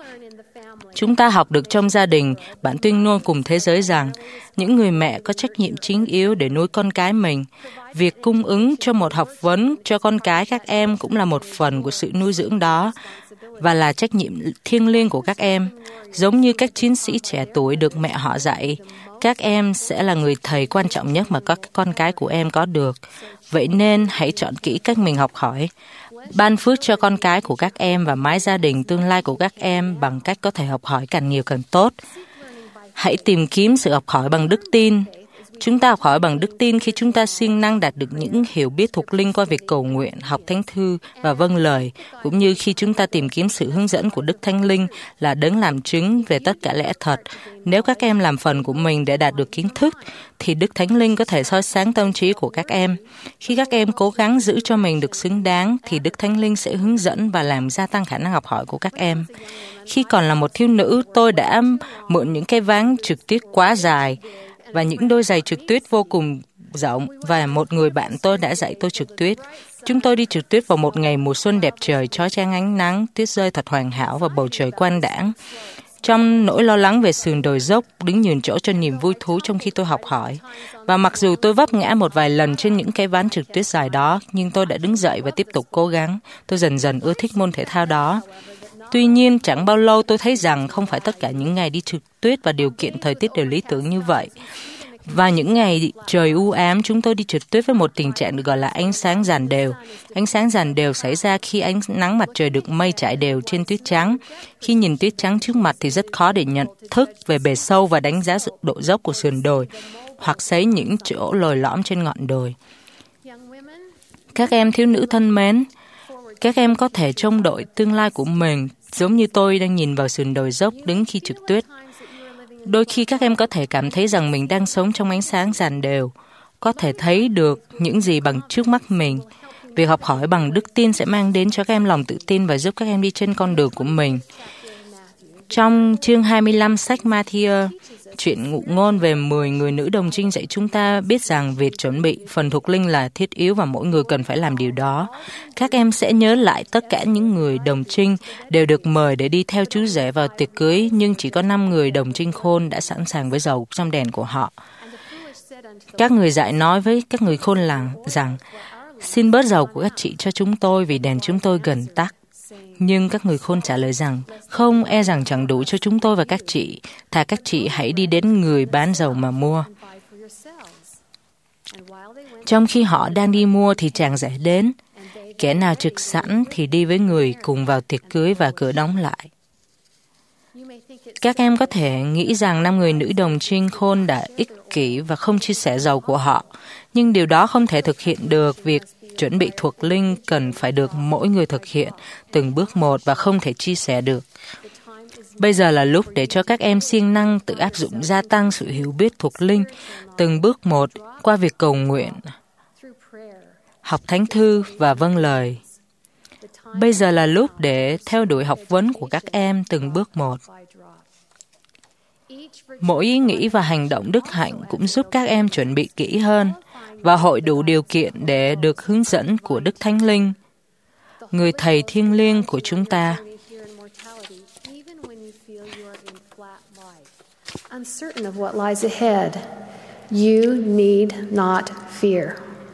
Chúng ta học được trong gia đình, bản tuyên ngôn cùng thế giới rằng những người mẹ có trách nhiệm chính yếu để nuôi con cái mình. Việc cung ứng cho một học vấn cho con cái các em cũng là một phần của sự nuôi dưỡng đó và là trách nhiệm thiêng liêng của các em. Giống như các chiến sĩ trẻ tuổi được mẹ họ dạy, các em sẽ là người thầy quan trọng nhất mà các con cái của em có được. Vậy nên hãy chọn kỹ cách mình học hỏi. Ban phước cho con cái của các em và mái gia đình tương lai của các em bằng cách có thể học hỏi càng nhiều càng tốt. Hãy tìm kiếm sự học hỏi bằng đức tin. Chúng ta học hỏi bằng đức tin khi chúng ta siêng năng đạt được những hiểu biết thuộc linh qua việc cầu nguyện, học thánh thư và vâng lời, cũng như khi chúng ta tìm kiếm sự hướng dẫn của Đức Thánh Linh là đấng làm chứng về tất cả lẽ thật. Nếu các em làm phần của mình để đạt được kiến thức, thì Đức Thánh Linh có thể soi sáng tâm trí của các em. Khi các em cố gắng giữ cho mình được xứng đáng, thì Đức Thánh Linh sẽ hướng dẫn và làm gia tăng khả năng học hỏi của các em. Khi còn là một thiếu nữ, tôi đã mượn những cái ván trượt tuyết quá dài và những đôi giày trượt tuyết vô cùng rộng, và một người bạn tôi đã dạy tôi trượt tuyết. Chúng tôi đi trượt tuyết vào một ngày mùa xuân đẹp trời, chói chang ánh nắng, tuyết rơi thật hoàn hảo và bầu trời quang đãng. Trong nỗi lo lắng về sườn đồi dốc, đứng nhường chỗ cho niềm vui thú trong khi tôi học hỏi. Và mặc dù tôi vấp ngã một vài lần trên những cái ván trượt tuyết dài đó, nhưng tôi đã đứng dậy và tiếp tục cố gắng. Tôi dần dần ưa thích môn thể thao đó. Tuy nhiên, chẳng bao lâu tôi thấy rằng không phải tất cả những ngày đi trượt tuyết và điều kiện thời tiết đều lý tưởng như vậy. Và những ngày trời u ám, chúng tôi đi trượt tuyết với một tình trạng được gọi là ánh sáng dàn đều. Ánh sáng dàn đều xảy ra khi ánh nắng mặt trời được mây trải đều trên tuyết trắng. Khi nhìn tuyết trắng trước mặt thì rất khó để nhận thức về bề sâu và đánh giá độ dốc của sườn đồi, hoặc thấy những chỗ lồi lõm trên ngọn đồi. Các em thiếu nữ thân mến, các em có thể trông đợi tương lai của mình giống như tôi đang nhìn vào sườn đồi dốc đứng khi trượt tuyết. Đôi khi các em có thể cảm thấy rằng mình đang sống trong ánh sáng dàn đều, có thể thấy được những gì bằng trước mắt mình. Việc học hỏi bằng đức tin sẽ mang đến cho các em lòng tự tin và giúp các em đi trên con đường của mình. Trong chương hai mươi lăm sách Matthew, chuyện ngụ ngôn về mười người nữ đồng trinh dạy chúng ta biết rằng việc chuẩn bị phần thuộc linh là thiết yếu và mỗi người cần phải làm điều đó. Các em sẽ nhớ lại tất cả những người đồng trinh đều được mời để đi theo chú rể vào tiệc cưới, nhưng chỉ có năm người đồng trinh khôn đã sẵn sàng với dầu trong đèn của họ. Các người dạy nói với các người khôn làng rằng, xin bớt dầu của các chị cho chúng tôi vì đèn chúng tôi gần tắt. Nhưng các người khôn trả lời rằng, không, e rằng chẳng đủ cho chúng tôi và các chị, thà các chị hãy đi đến người bán dầu mà mua. Trong khi họ đang đi mua thì chàng rể đến, kẻ nào trực sẵn thì đi với người cùng vào tiệc cưới và cửa đóng lại. Các em có thể nghĩ rằng năm người nữ đồng trinh khôn đã ích kỷ và không chia sẻ giàu của họ, nhưng điều đó không thể thực hiện được. Việc chuẩn bị thuộc linh cần phải được mỗi người thực hiện từng bước một và không thể chia sẻ được. Bây giờ là lúc để cho các em siêng năng tự áp dụng gia tăng sự hiểu biết thuộc linh từng bước một qua việc cầu nguyện, học thánh thư và vâng lời. Bây giờ là lúc để theo đuổi học vấn của các em từng bước một. Mỗi ý nghĩ và hành động đức hạnh cũng giúp các em chuẩn bị kỹ hơn và hội đủ điều kiện để được hướng dẫn của Đức Thánh Linh, người Thầy thiêng liêng của chúng ta. Uncertain of what lies ahead, you need not fear.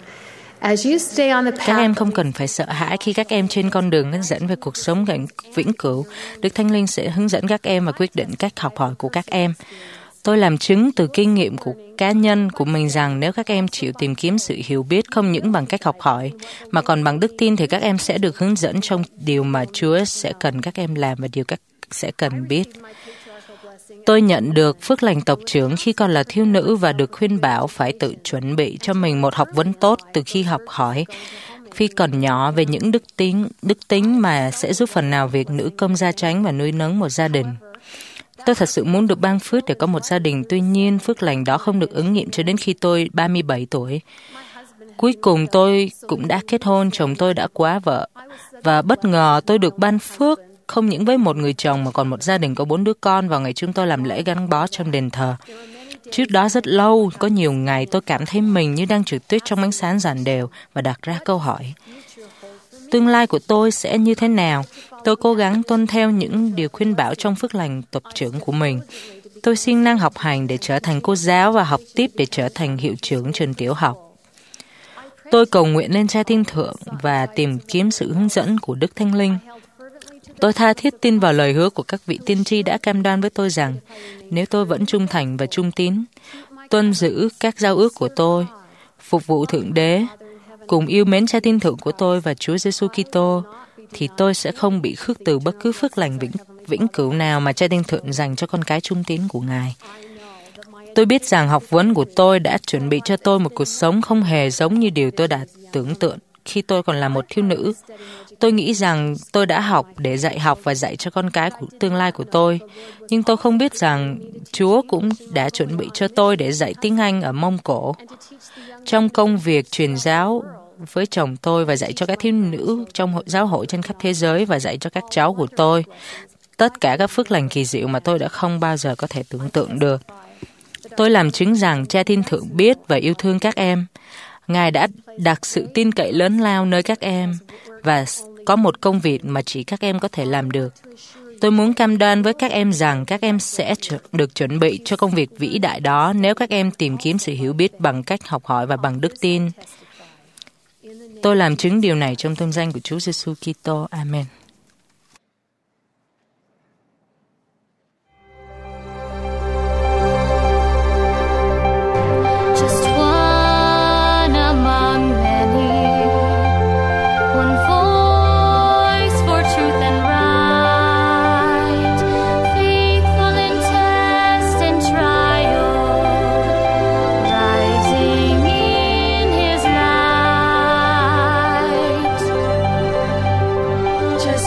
As you stay on the path. Các em không cần phải sợ hãi khi các em trên con đường hướng dẫn về cuộc sống vĩnh cửu. Đức Thánh Linh sẽ hướng dẫn các em và quyết định cách học hỏi của các em. Tôi làm chứng từ kinh nghiệm của cá nhân của mình rằng nếu các em chịu tìm kiếm sự hiểu biết không những bằng cách học hỏi, mà còn bằng đức tin, thì các em sẽ được hướng dẫn trong điều mà Chúa sẽ cần các em làm và điều các sẽ cần biết. Tôi nhận được phước lành tộc trưởng khi còn là thiếu nữ và được khuyên bảo phải tự chuẩn bị cho mình một học vấn tốt từ khi học hỏi, khi còn nhỏ, về những đức tính, đức tính mà sẽ giúp phần nào việc nữ công gia chánh và nuôi nấng một gia đình. Tôi thật sự muốn được ban phước để có một gia đình, tuy nhiên phước lành đó không được ứng nghiệm cho đến khi tôi ba mươi bảy tuổi. Cuối cùng tôi cũng đã kết hôn, chồng tôi đã quá vợ, và bất ngờ tôi được ban phước không những với một người chồng mà còn một gia đình có bốn đứa con vào ngày chúng tôi làm lễ gắn bó trong đền thờ. Trước đó rất lâu, có nhiều ngày tôi cảm thấy mình như đang trượt tuyết trong ánh sáng ràn đều và đặt ra câu hỏi: tương lai của tôi sẽ như thế nào? Tôi cố gắng tuân theo những điều khuyên bảo trong phước lành tộc trưởng của mình. Tôi siêng năng học hành để trở thành cô giáo và học tiếp để trở thành hiệu trưởng trường tiểu học. Tôi cầu nguyện lên Cha Thiên Thượng và tìm kiếm sự hướng dẫn của Đức Thánh Linh. Tôi tha thiết tin vào lời hứa của các vị tiên tri đã cam đoan với tôi rằng nếu tôi vẫn trung thành và trung tín, tuân giữ các giao ước của tôi, phục vụ Thượng Đế, cùng yêu mến Cha Thiên Thượng của tôi và Chúa Giêsu Kitô, thì tôi sẽ không bị khước từ bất cứ phước lành vĩnh, vĩnh cửu nào mà Cha Thiên Thượng dành cho con cái trung tín của Ngài. Tôi biết rằng học vấn của tôi đã chuẩn bị cho tôi một cuộc sống không hề giống như điều tôi đã tưởng tượng khi tôi còn là một thiếu nữ. Tôi nghĩ rằng tôi đã học để dạy học và dạy cho con cái của tương lai của tôi. Nhưng tôi không biết rằng Chúa cũng đã chuẩn bị cho tôi để dạy tiếng Anh ở Mông Cổ. Trong công việc truyền giáo với chồng tôi và dạy cho các thiếu nữ trong giáo hội trên khắp thế giới và dạy cho các cháu của tôi, tất cả các phước lành kỳ diệu mà tôi đã không bao giờ có thể tưởng tượng được. Tôi làm chứng rằng Cha Thiên Thượng biết và yêu thương các em. Ngài đã đặt sự tin cậy lớn lao nơi các em và có một công việc mà chỉ các em có thể làm được. Tôi muốn cam đoan với các em rằng các em sẽ được chuẩn bị cho công việc vĩ đại đó nếu các em tìm kiếm sự hiểu biết bằng cách học hỏi và bằng đức tin. Tôi làm chứng điều này trong tôn danh của Chúa Giêsu Kitô. Amen. Just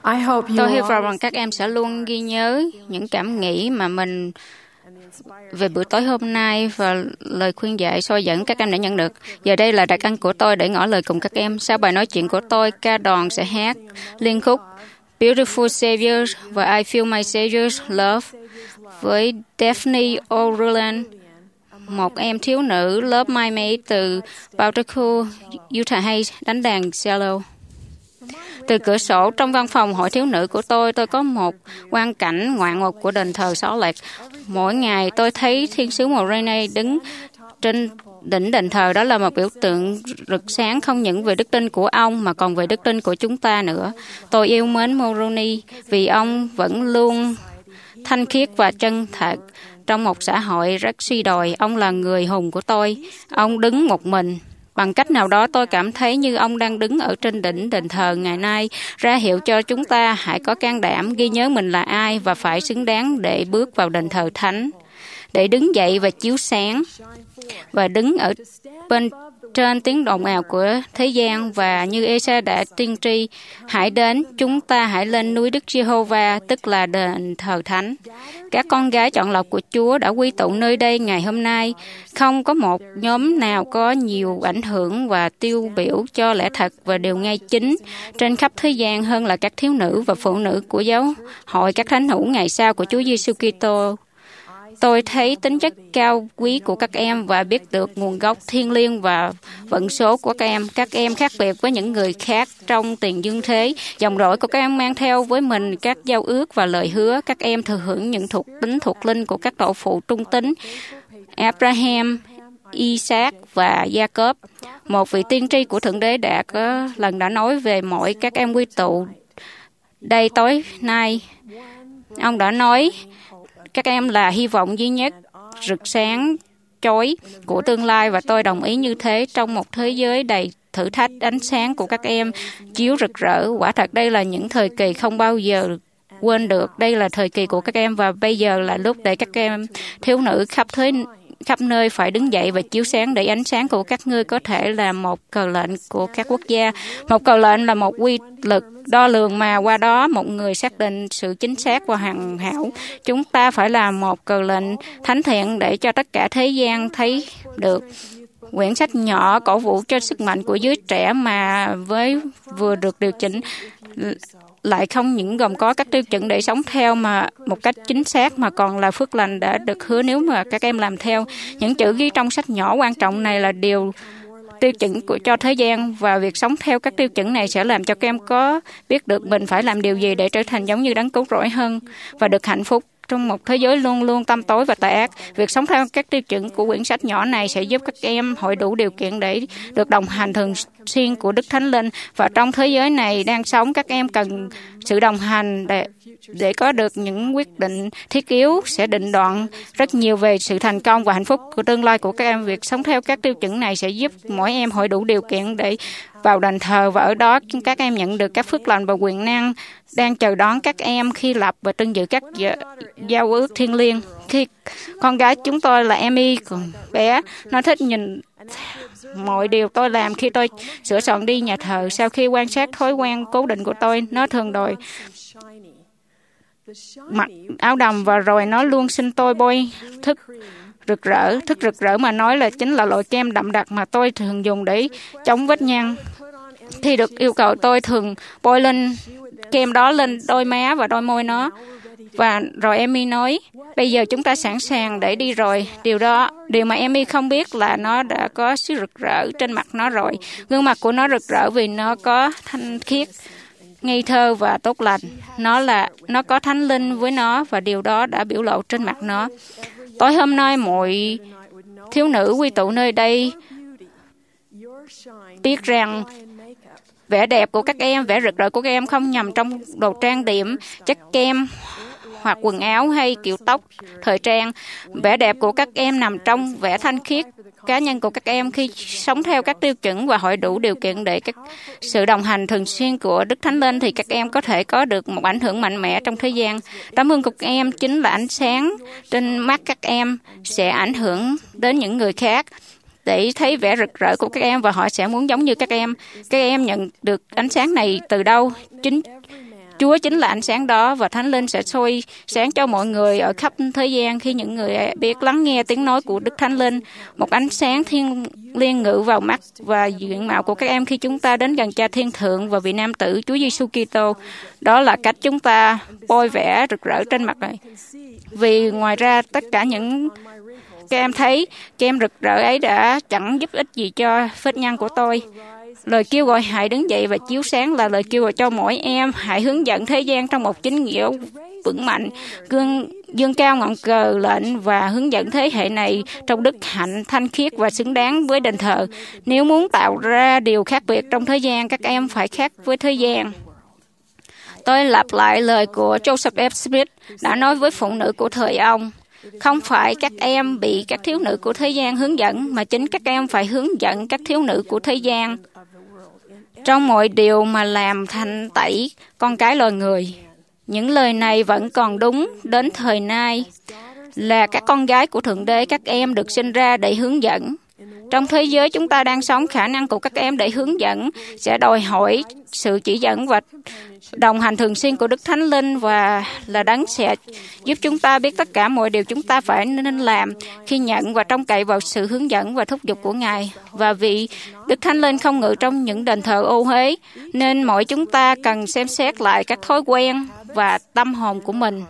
Tôi hy vọng rằng các em sẽ luôn ghi nhớ những cảm nghĩ mà mình về buổi tối hôm nay và lời khuyên dạy soi dẫn các em đã nhận được. Giờ đây là đặc ân của tôi để ngỏ lời cùng các em. Sau bài nói chuyện của tôi, ca đoàn sẽ hát liên khúc Beautiful Savior và I Feel My Savior's Love với Daphne O'Rulan, một em thiếu nữ lớp mai May từ Bautaku, Utah Heights, đánh đàn cello. Từ cửa sổ trong văn phòng hội thiếu nữ của tôi, tôi có một quang cảnh ngoạn mục của đền thờ Xó Lệch. Mỗi ngày tôi thấy thiên sứ Moroni đứng trên đỉnh đền thờ. Đó là một biểu tượng rực sáng không những về đức tin của ông mà còn về đức tin của chúng ta nữa. Tôi yêu mến Moroni vì ông vẫn luôn thanh khiết và chân thật. Trong một xã hội rất suy đồi, ông là người hùng của tôi. Ông đứng một mình. Bằng cách nào đó tôi cảm thấy như ông đang đứng ở trên đỉnh đền thờ ngày nay, ra hiệu cho chúng ta hãy có can đảm ghi nhớ mình là ai và phải xứng đáng để bước vào đền thờ thánh, để đứng dậy và chiếu sáng, và đứng ở bên trên tiếng ồn ào của thế gian. Và như Ê-sa đã tiên tri, hãy đến, chúng ta hãy lên núi Đức Giê-hô-va, tức là đền thờ thánh. Các con gái chọn lọc của Chúa đã quy tụ nơi đây ngày hôm nay. Không có một nhóm nào có nhiều ảnh hưởng và tiêu biểu cho lẽ thật và điều ngay chính trên khắp thế gian hơn là các thiếu nữ và phụ nữ của giáo hội các thánh hữu ngày sau của Chúa Giêsu Kitô. Tôi thấy tính chất cao quý của các em và biết được nguồn gốc thiêng liêng và vận số của các em. Các em khác biệt với những người khác trong tiền dương thế. Dòng dõi của các em mang theo với mình các giao ước và lời hứa. Các em thừa hưởng những thuộc tính thuộc linh của các tổ phụ trung tín Abraham, Isaac và Jacob. Một vị tiên tri của Thượng Đế đã có lần đã nói về mỗi các em quy tụ đây tối nay. Ông đã nói các em là hy vọng duy nhất, rực sáng, chói của tương lai, và tôi đồng ý như thế. Trong một thế giới đầy thử thách, ánh sáng của các em chiếu rực rỡ. Quả thật đây là những thời kỳ không bao giờ quên được. Đây là thời kỳ của các em và bây giờ là lúc để các em thiếu nữ khắp thế khắp nơi phải đứng dậy và chiếu sáng, để ánh sáng của các ngươi có thể là một cờ lệnh của các quốc gia. Một cờ lệnh là một quy lực đo lường mà qua đó một người xác định sự chính xác và hoàn hảo. Chúng ta phải là một cờ lệnh thánh thiện để cho tất cả thế gian thấy được. Quyển sách nhỏ cổ vũ cho sức mạnh của giới trẻ mà với vừa được điều chỉnh lại không những gồm có các tiêu chuẩn để sống theo mà một cách chính xác, mà còn là phước lành đã được hứa nếu mà các em làm theo. Những chữ ghi trong sách nhỏ quan trọng này là điều tiêu chuẩn của cho thế gian, và việc sống theo các tiêu chuẩn này sẽ làm cho các em có biết được mình phải làm điều gì để trở thành giống như Đấng Cứu Rỗi hơn và được hạnh phúc trong một thế giới luôn luôn tăm tối và tà ác. Việc sống theo các tiêu chuẩn của quyển sách nhỏ này sẽ giúp các em hội đủ điều kiện để được đồng hành thường xuyên của Đức Thánh Linh, và trong thế giới này đang sống, các em cần sự đồng hành để để có được những quyết định thiết yếu sẽ định đoạn rất nhiều về sự thành công và hạnh phúc của tương lai của các em. Việc sống theo các tiêu chuẩn này sẽ giúp mỗi em hội đủ điều kiện để vào đền thờ, và ở đó các em nhận được các phước lành và quyền năng đang chờ đón các em khi lập và tuân giữ các giao ước thiêng liêng. Khi con gái chúng tôi là Emmy còn bé, nó thích nhìn mọi điều tôi làm khi tôi sửa soạn đi nhà thờ. Sau khi quan sát thói quen cố định của tôi, nó thường đòi mặc áo đầm, và rồi nó luôn xin tôi bôi thức rực rỡ. Thức rực rỡ mà nói là chính là loại kem đậm đặc mà tôi thường dùng để chống vết nhăn. Khi được yêu cầu, tôi thường bôi lên kem đó lên đôi má và đôi môi nó. Và rồi Emmy nói, bây giờ chúng ta sẵn sàng để đi rồi. Điều đó, điều mà Emmy không biết là nó đã có sự rực rỡ trên mặt nó rồi. Gương mặt của nó rực rỡ vì nó có thanh khiết, ngây thơ và tốt lành. Nó là nó có Thánh Linh với nó, và điều đó đã biểu lộ trên mặt nó. Tối hôm nay, mọi thiếu nữ quy tụ nơi đây biết rằng vẻ đẹp của các em, vẻ rực rỡ của các em không nhằm trong đồ trang điểm, chất kem hoặc quần áo hay kiểu tóc thời trang. Vẻ đẹp của các em nằm trong vẻ thanh khiết cá nhân của các em khi sống theo các tiêu chuẩn và hội đủ điều kiện để các sự đồng hành thường xuyên của Đức Thánh Linh, thì các em có thể có được một ảnh hưởng mạnh mẽ trong thế gian. Tấm gương của các em chính là ánh sáng trên mắt các em sẽ ảnh hưởng đến những người khác để thấy vẻ rực rỡ của các em, và họ sẽ muốn giống như các em. Các em nhận được ánh sáng này từ đâu? Chính Chúa chính là ánh sáng đó và Thánh Linh sẽ soi sáng cho mọi người ở khắp thế gian khi những người biết lắng nghe tiếng nói của Đức Thánh Linh. Một ánh sáng thiên liêng ngự vào mắt và diện mạo của các em khi chúng ta đến gần Cha Thiên Thượng và vị Nam Tử Chúa Giêsu Kitô. Đó là cách chúng ta bôi vẽ rực rỡ trên mặt này. Vì ngoài ra tất cả những các em thấy kem rực rỡ ấy đã chẳng giúp ích gì cho vết nhăn của tôi. Lời kêu gọi hãy đứng dậy và chiếu sáng là lời kêu gọi cho mỗi em hãy hướng dẫn thế gian trong một chính nghĩa vững mạnh, gương dương cao ngọn cờ lệnh và hướng dẫn thế hệ này trong đức hạnh thanh khiết và xứng đáng với đền thờ. Nếu muốn tạo ra điều khác biệt trong thế gian, các em phải khác với thế gian. Tôi lặp lại lời của Joseph F. Smith đã nói với phụ nữ của thời ông. Không phải các em bị các thiếu nữ của thế gian hướng dẫn, mà chính các em phải hướng dẫn các thiếu nữ của thế gian trong mọi điều mà làm thanh tẩy con cái loài người. Những lời này vẫn còn đúng đến thời nay. Là các con gái của Thượng Đế, các em được sinh ra để hướng dẫn. Trong thế giới chúng ta đang sống, khả năng của các em để hướng dẫn sẽ đòi hỏi sự chỉ dẫn và đồng hành thường xuyên của Đức Thánh Linh, và là đấng sẽ giúp chúng ta biết tất cả mọi điều chúng ta phải nên làm khi nhận và trông cậy vào sự hướng dẫn và thúc giục của Ngài. Và vì Đức Thánh Linh không ngự trong những đền thờ ô uế, nên mỗi chúng ta cần xem xét lại các thói quen và tâm hồn của mình.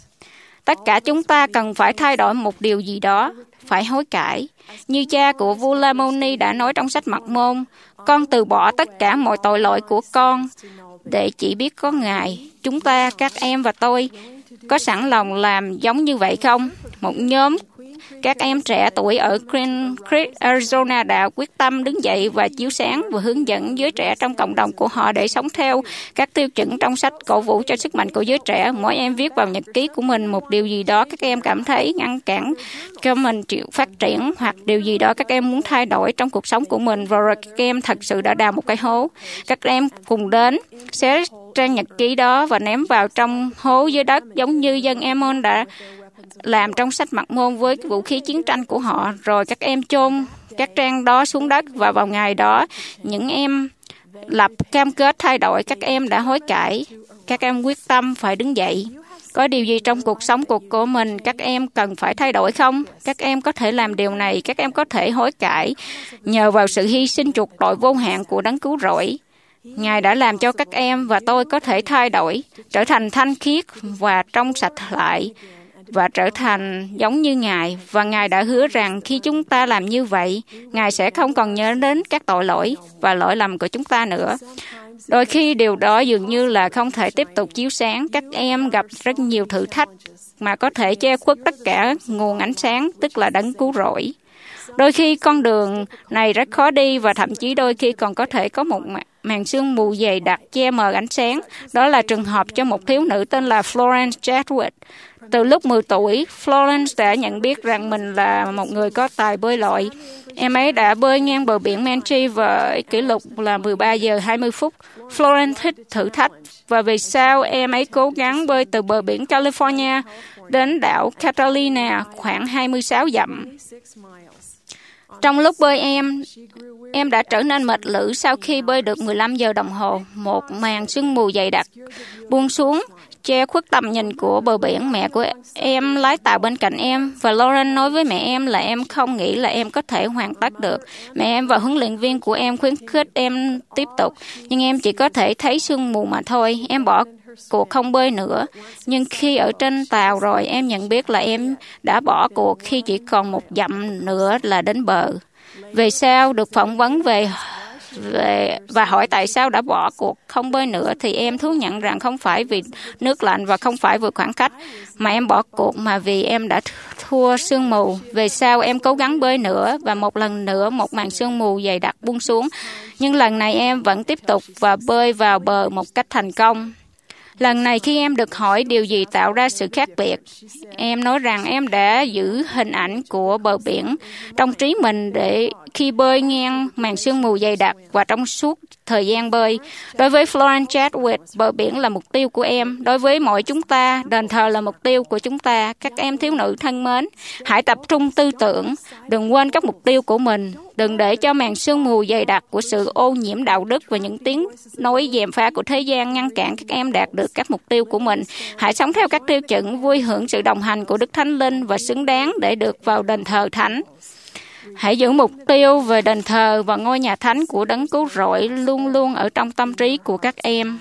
Tất cả chúng ta cần phải thay đổi một điều gì đó, phải hối cải. Như cha của vua La-môn-ni đã nói trong sách Mặc Môn, con từ bỏ tất cả mọi tội lỗi của con để chỉ biết có Ngài. Chúng ta, các em và tôi, có sẵn lòng làm giống như vậy không? Một nhóm các em trẻ tuổi ở Green Creek, Arizona đã quyết tâm đứng dậy và chiếu sáng và hướng dẫn giới trẻ trong cộng đồng của họ để sống theo các tiêu chuẩn trong sách cổ vũ cho sức mạnh của giới trẻ. Mỗi em viết vào nhật ký của mình một điều gì đó các em cảm thấy ngăn cản cho mình chịu phát triển, hoặc điều gì đó các em muốn thay đổi trong cuộc sống của mình, và rồi các em thật sự đã đào một cái hố. Các em cùng đến xé trang nhật ký đó và ném vào trong hố dưới đất, giống như dân Ammon đã làm trong sách Mặc Môn với vũ khí chiến tranh của họ. Rồi các em chôn các trang đó xuống đất, và vào ngày đó những em lập cam kết thay đổi. Các em đã hối cải, các em quyết tâm phải đứng dậy. Có điều gì trong cuộc sống cuộc của mình các em cần phải thay đổi không? Các em có thể làm điều này. Các em có thể hối cải nhờ vào sự hy sinh chuộc tội vô hạn của đấng cứu rỗi. Ngài đã làm cho các em và tôi có thể thay đổi, trở thành thanh khiết và trong sạch lại, và trở thành giống như Ngài. Và Ngài đã hứa rằng khi chúng ta làm như vậy, Ngài sẽ không còn nhớ đến các tội lỗi và lỗi lầm của chúng ta nữa. Đôi khi điều đó dường như là không thể tiếp tục chiếu sáng. Các em gặp rất nhiều thử thách mà có thể che khuất tất cả nguồn ánh sáng, tức là đấng cứu rỗi. Đôi khi con đường này rất khó đi, và thậm chí đôi khi còn có thể có một màn sương mù dày đặc che mờ ánh sáng. Đó là trường hợp cho một thiếu nữ tên là Florence Chadwick. Từ lúc mười tuổi, Florence đã nhận biết rằng mình là một người có tài bơi lội. Em ấy đã bơi ngang bờ biển Manchi với kỷ lục là mười ba giờ hai mươi phút. Florence thích thử thách, và vì sao em ấy cố gắng bơi từ bờ biển California đến đảo Catalina khoảng hai mươi sáu dặm. Trong lúc bơi em, em đã trở nên mệt lử sau khi bơi được mười lăm giờ đồng hồ. Một màn sương mù dày đặc buông xuống, che khuất tầm nhìn của bờ biển. Mẹ của em lái tàu bên cạnh em, và Lauren nói với mẹ em là em không nghĩ là em có thể hoàn tất được. Mẹ em và huấn luyện viên của em khuyến khích em tiếp tục, nhưng em chỉ có thể thấy sương mù mà thôi. Em bỏ cuộc không bơi nữa. Nhưng khi ở trên tàu rồi, em nhận biết là em đã bỏ cuộc khi chỉ còn một dặm nữa là đến bờ. Về sau được phỏng vấn về Về, và hỏi tại sao đã bỏ cuộc không bơi nữa, thì em thú nhận rằng không phải vì nước lạnh và không phải vượt khoảng cách mà em bỏ cuộc, mà vì em đã thua sương mù. Về sau em cố gắng bơi nữa, và một lần nữa một màn sương mù dày đặc buông xuống, nhưng lần này em vẫn tiếp tục và bơi vào bờ một cách thành công. Lần này khi em được hỏi điều gì tạo ra sự khác biệt, em nói rằng em đã giữ hình ảnh của bờ biển trong trí mình để khi bơi ngang màn sương mù dày đặc và trong suốt thời gian bơi. Đối với Florence Chadwick, bờ biển là mục tiêu của em. Đối với mọi chúng ta, đền thờ là mục tiêu của chúng ta. Các em thiếu nữ thân mến, hãy tập trung tư tưởng, đừng quên các mục tiêu của mình. Đừng để cho màn sương mù dày đặc của sự ô nhiễm đạo đức và những tiếng nói gièm pha của thế gian ngăn cản các em đạt được các mục tiêu của mình. Hãy sống theo các tiêu chuẩn, vui hưởng sự đồng hành của Đức Thánh Linh và xứng đáng để được vào đền thờ thánh. Hãy giữ mục tiêu về đền thờ và ngôi nhà thánh của Đấng Cứu Rỗi luôn luôn ở trong tâm trí của các em.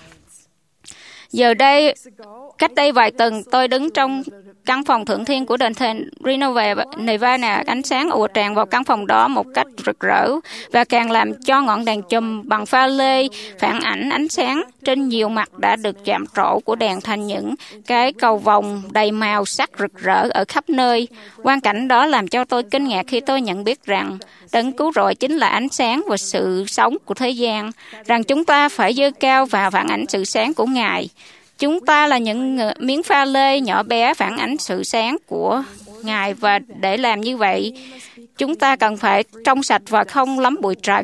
Giờ đây, cách đây vài tuần, tôi đứng trong căn phòng thượng thiên của đền thờ Reno, Nevada. Ánh sáng ùa tràn vào căn phòng đó một cách rực rỡ và càng làm cho ngọn đèn chùm bằng pha lê phản ảnh ánh sáng trên nhiều mặt đã được chạm trổ của đèn thành những cái cầu vồng đầy màu sắc rực rỡ ở khắp nơi. Quang cảnh đó làm cho tôi kinh ngạc khi tôi nhận biết rằng Đấng Cứu Rỗi chính là ánh sáng và sự sống của thế gian, rằng chúng ta phải giơ cao và phản ảnh sự sáng của Ngài. Chúng ta là những miếng pha lê nhỏ bé phản ánh sự sáng của Ngài, và để làm như vậy, chúng ta cần phải trong sạch và không lắm bụi trần.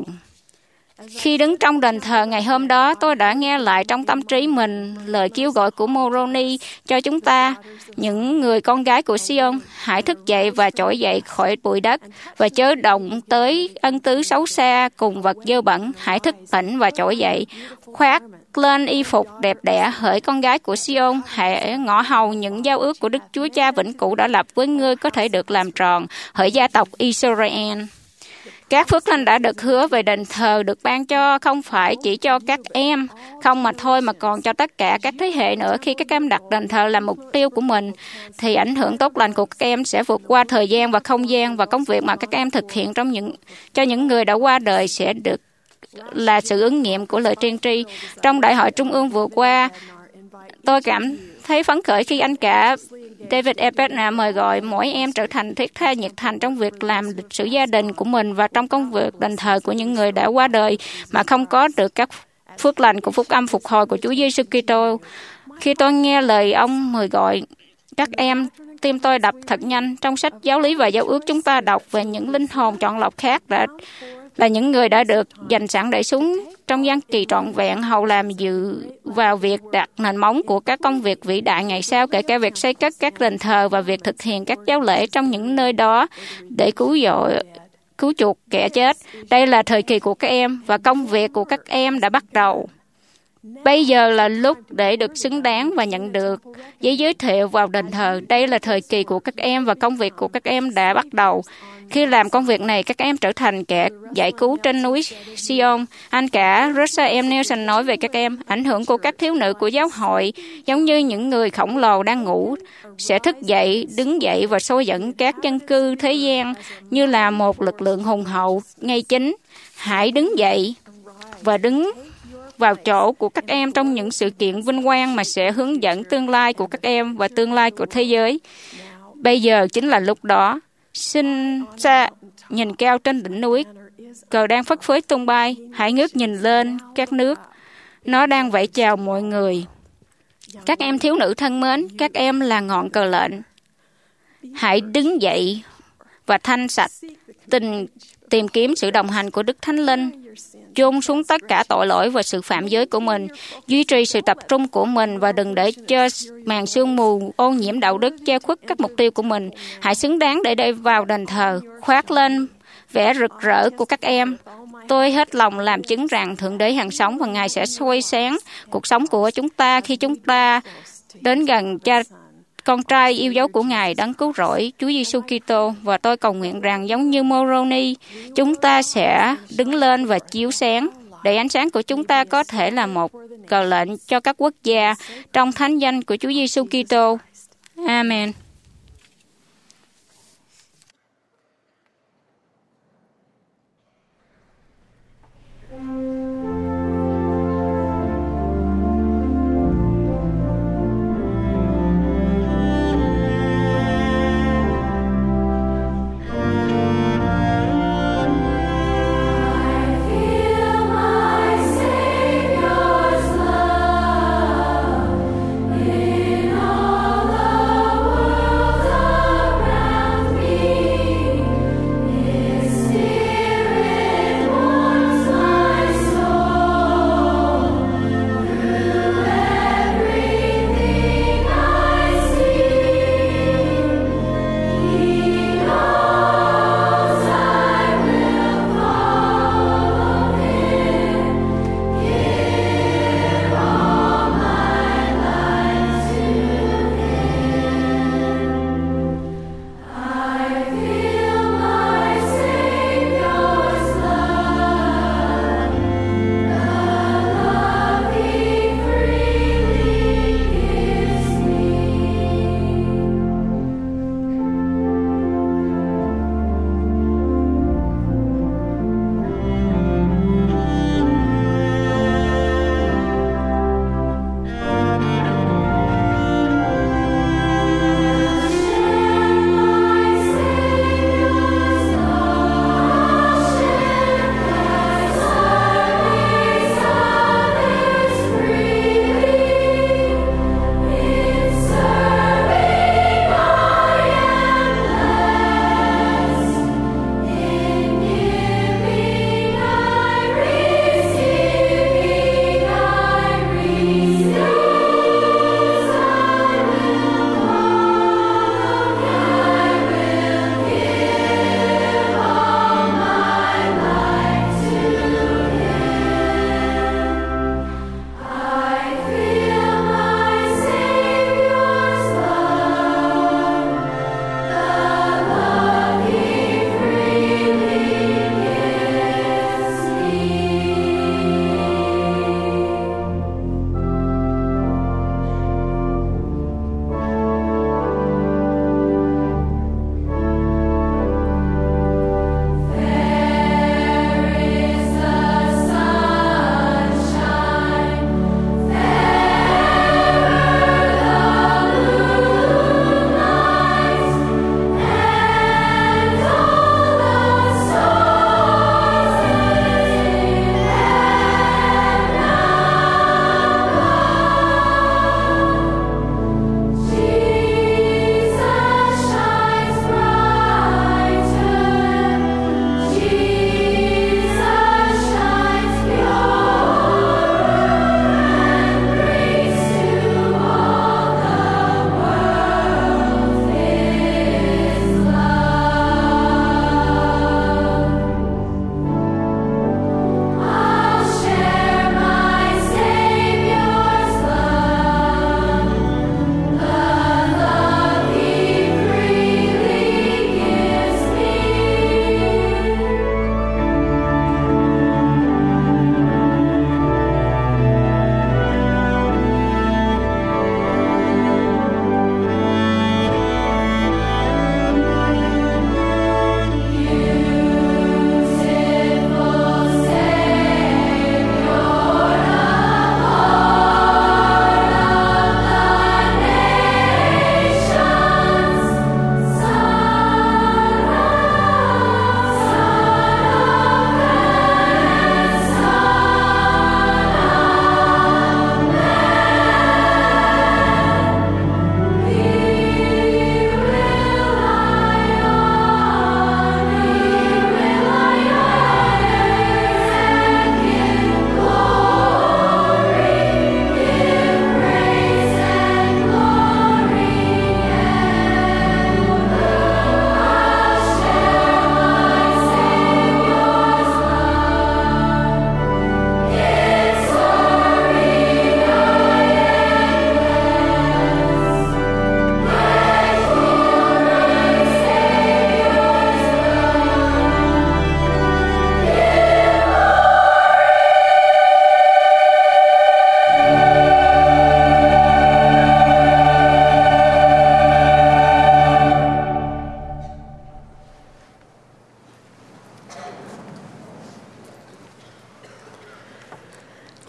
Khi đứng trong đền thờ ngày hôm đó, tôi đã nghe lại trong tâm trí mình lời kêu gọi của Moroni cho chúng ta, những người con gái của Sion, hãy thức dậy và trỗi dậy khỏi bụi đất và chớ động tới ân tứ xấu xa cùng vật dơ bẩn. Hãy thức tỉnh và trỗi dậy, khoác lên y phục đẹp đẽ, hỡi con gái của Sion, hãy ngỏ hầu những giao ước của Đức Chúa Cha vĩnh cửu đã lập với ngươi có thể được làm tròn, hỡi gia tộc Israel. Các phước lành đã được hứa về đền thờ được ban cho không phải chỉ cho các em không mà thôi, mà còn cho tất cả các thế hệ nữa. Khi các em đặt đền thờ làm mục tiêu của mình, thì ảnh hưởng tốt lành của các em sẽ vượt qua thời gian và không gian, và công việc mà các em thực hiện trong những cho những người đã qua đời sẽ được là sự ứng nghiệm của lời tiên tri. Trong đại hội trung ương vừa qua, tôi cảm thấy phấn khởi khi anh cả David E. Bednar mời gọi mỗi em trở thành thiết tha nhiệt thành trong việc làm lịch sử gia đình của mình và trong công việc đền thờ của những người đã qua đời mà không có được các phước lành của phúc âm phục hồi của Chúa Giêsu Kitô. Khi tôi nghe lời ông mời gọi các em, tim tôi đập thật nhanh. Trong sách Giáo lý và Giao ước, chúng ta đọc về những linh hồn chọn lọc khác đã là những người đã được dành sẵn để xuống trong gian kỳ trọn vẹn hầu làm dự vào việc đặt nền móng của các công việc vĩ đại ngày sau, kể cả việc xây cất các đền thờ và việc thực hiện các giáo lễ trong những nơi đó để cứu dội, cứu chuộc kẻ chết. Đây là thời kỳ của các em và công việc của các em đã bắt đầu. Bây giờ là lúc để được xứng đáng và nhận được giấy giới thiệu vào đền thờ. Đây là thời kỳ của các em và công việc của các em đã bắt đầu. Khi làm công việc này, các em trở thành kẻ giải cứu trên núi Sion. Anh cả Russell M. Nelson nói về các em, ảnh hưởng của các thiếu nữ của giáo hội, giống như những người khổng lồ đang ngủ, sẽ thức dậy, đứng dậy và xô dẫn các dân cư thế gian như là một lực lượng hùng hậu ngay chính. Hãy đứng dậy và đứng vào chỗ của các em trong những sự kiện vinh quang mà sẽ hướng dẫn tương lai của các em và tương lai của thế giới. Bây giờ chính là lúc đó. Xin xa nhìn cao trên đỉnh núi, cờ đang phất phới tung bay. Hãy ngước nhìn lên các nước, nó đang vẫy chào mọi người. Các em thiếu nữ thân mến, các em là ngọn cờ lệnh. Hãy đứng dậy và thanh sạch, tình tìm kiếm sự đồng hành của Đức Thánh Linh, chôn xuống tất cả tội lỗi và sự phạm giới của mình, duy trì sự tập trung của mình và đừng để cho màn sương mù ô nhiễm đạo đức che khuất các mục tiêu của mình. Hãy xứng đáng để đi vào đền thờ, khoác lên vẻ rực rỡ của các em. Tôi hết lòng làm chứng rằng Thượng Đế hằng sống và Ngài sẽ soi sáng cuộc sống của chúng ta khi chúng ta đến gần Cha con trai yêu dấu của Ngài Đấng Cứu Rỗi Chúa Giêsu Kitô. Và tôi cầu nguyện rằng giống như Moroni, chúng ta sẽ đứng lên và chiếu sáng để ánh sáng của chúng ta có thể là một cờ lệnh cho các quốc gia trong thánh danh của Chúa Giêsu Kitô. Amen. Spirit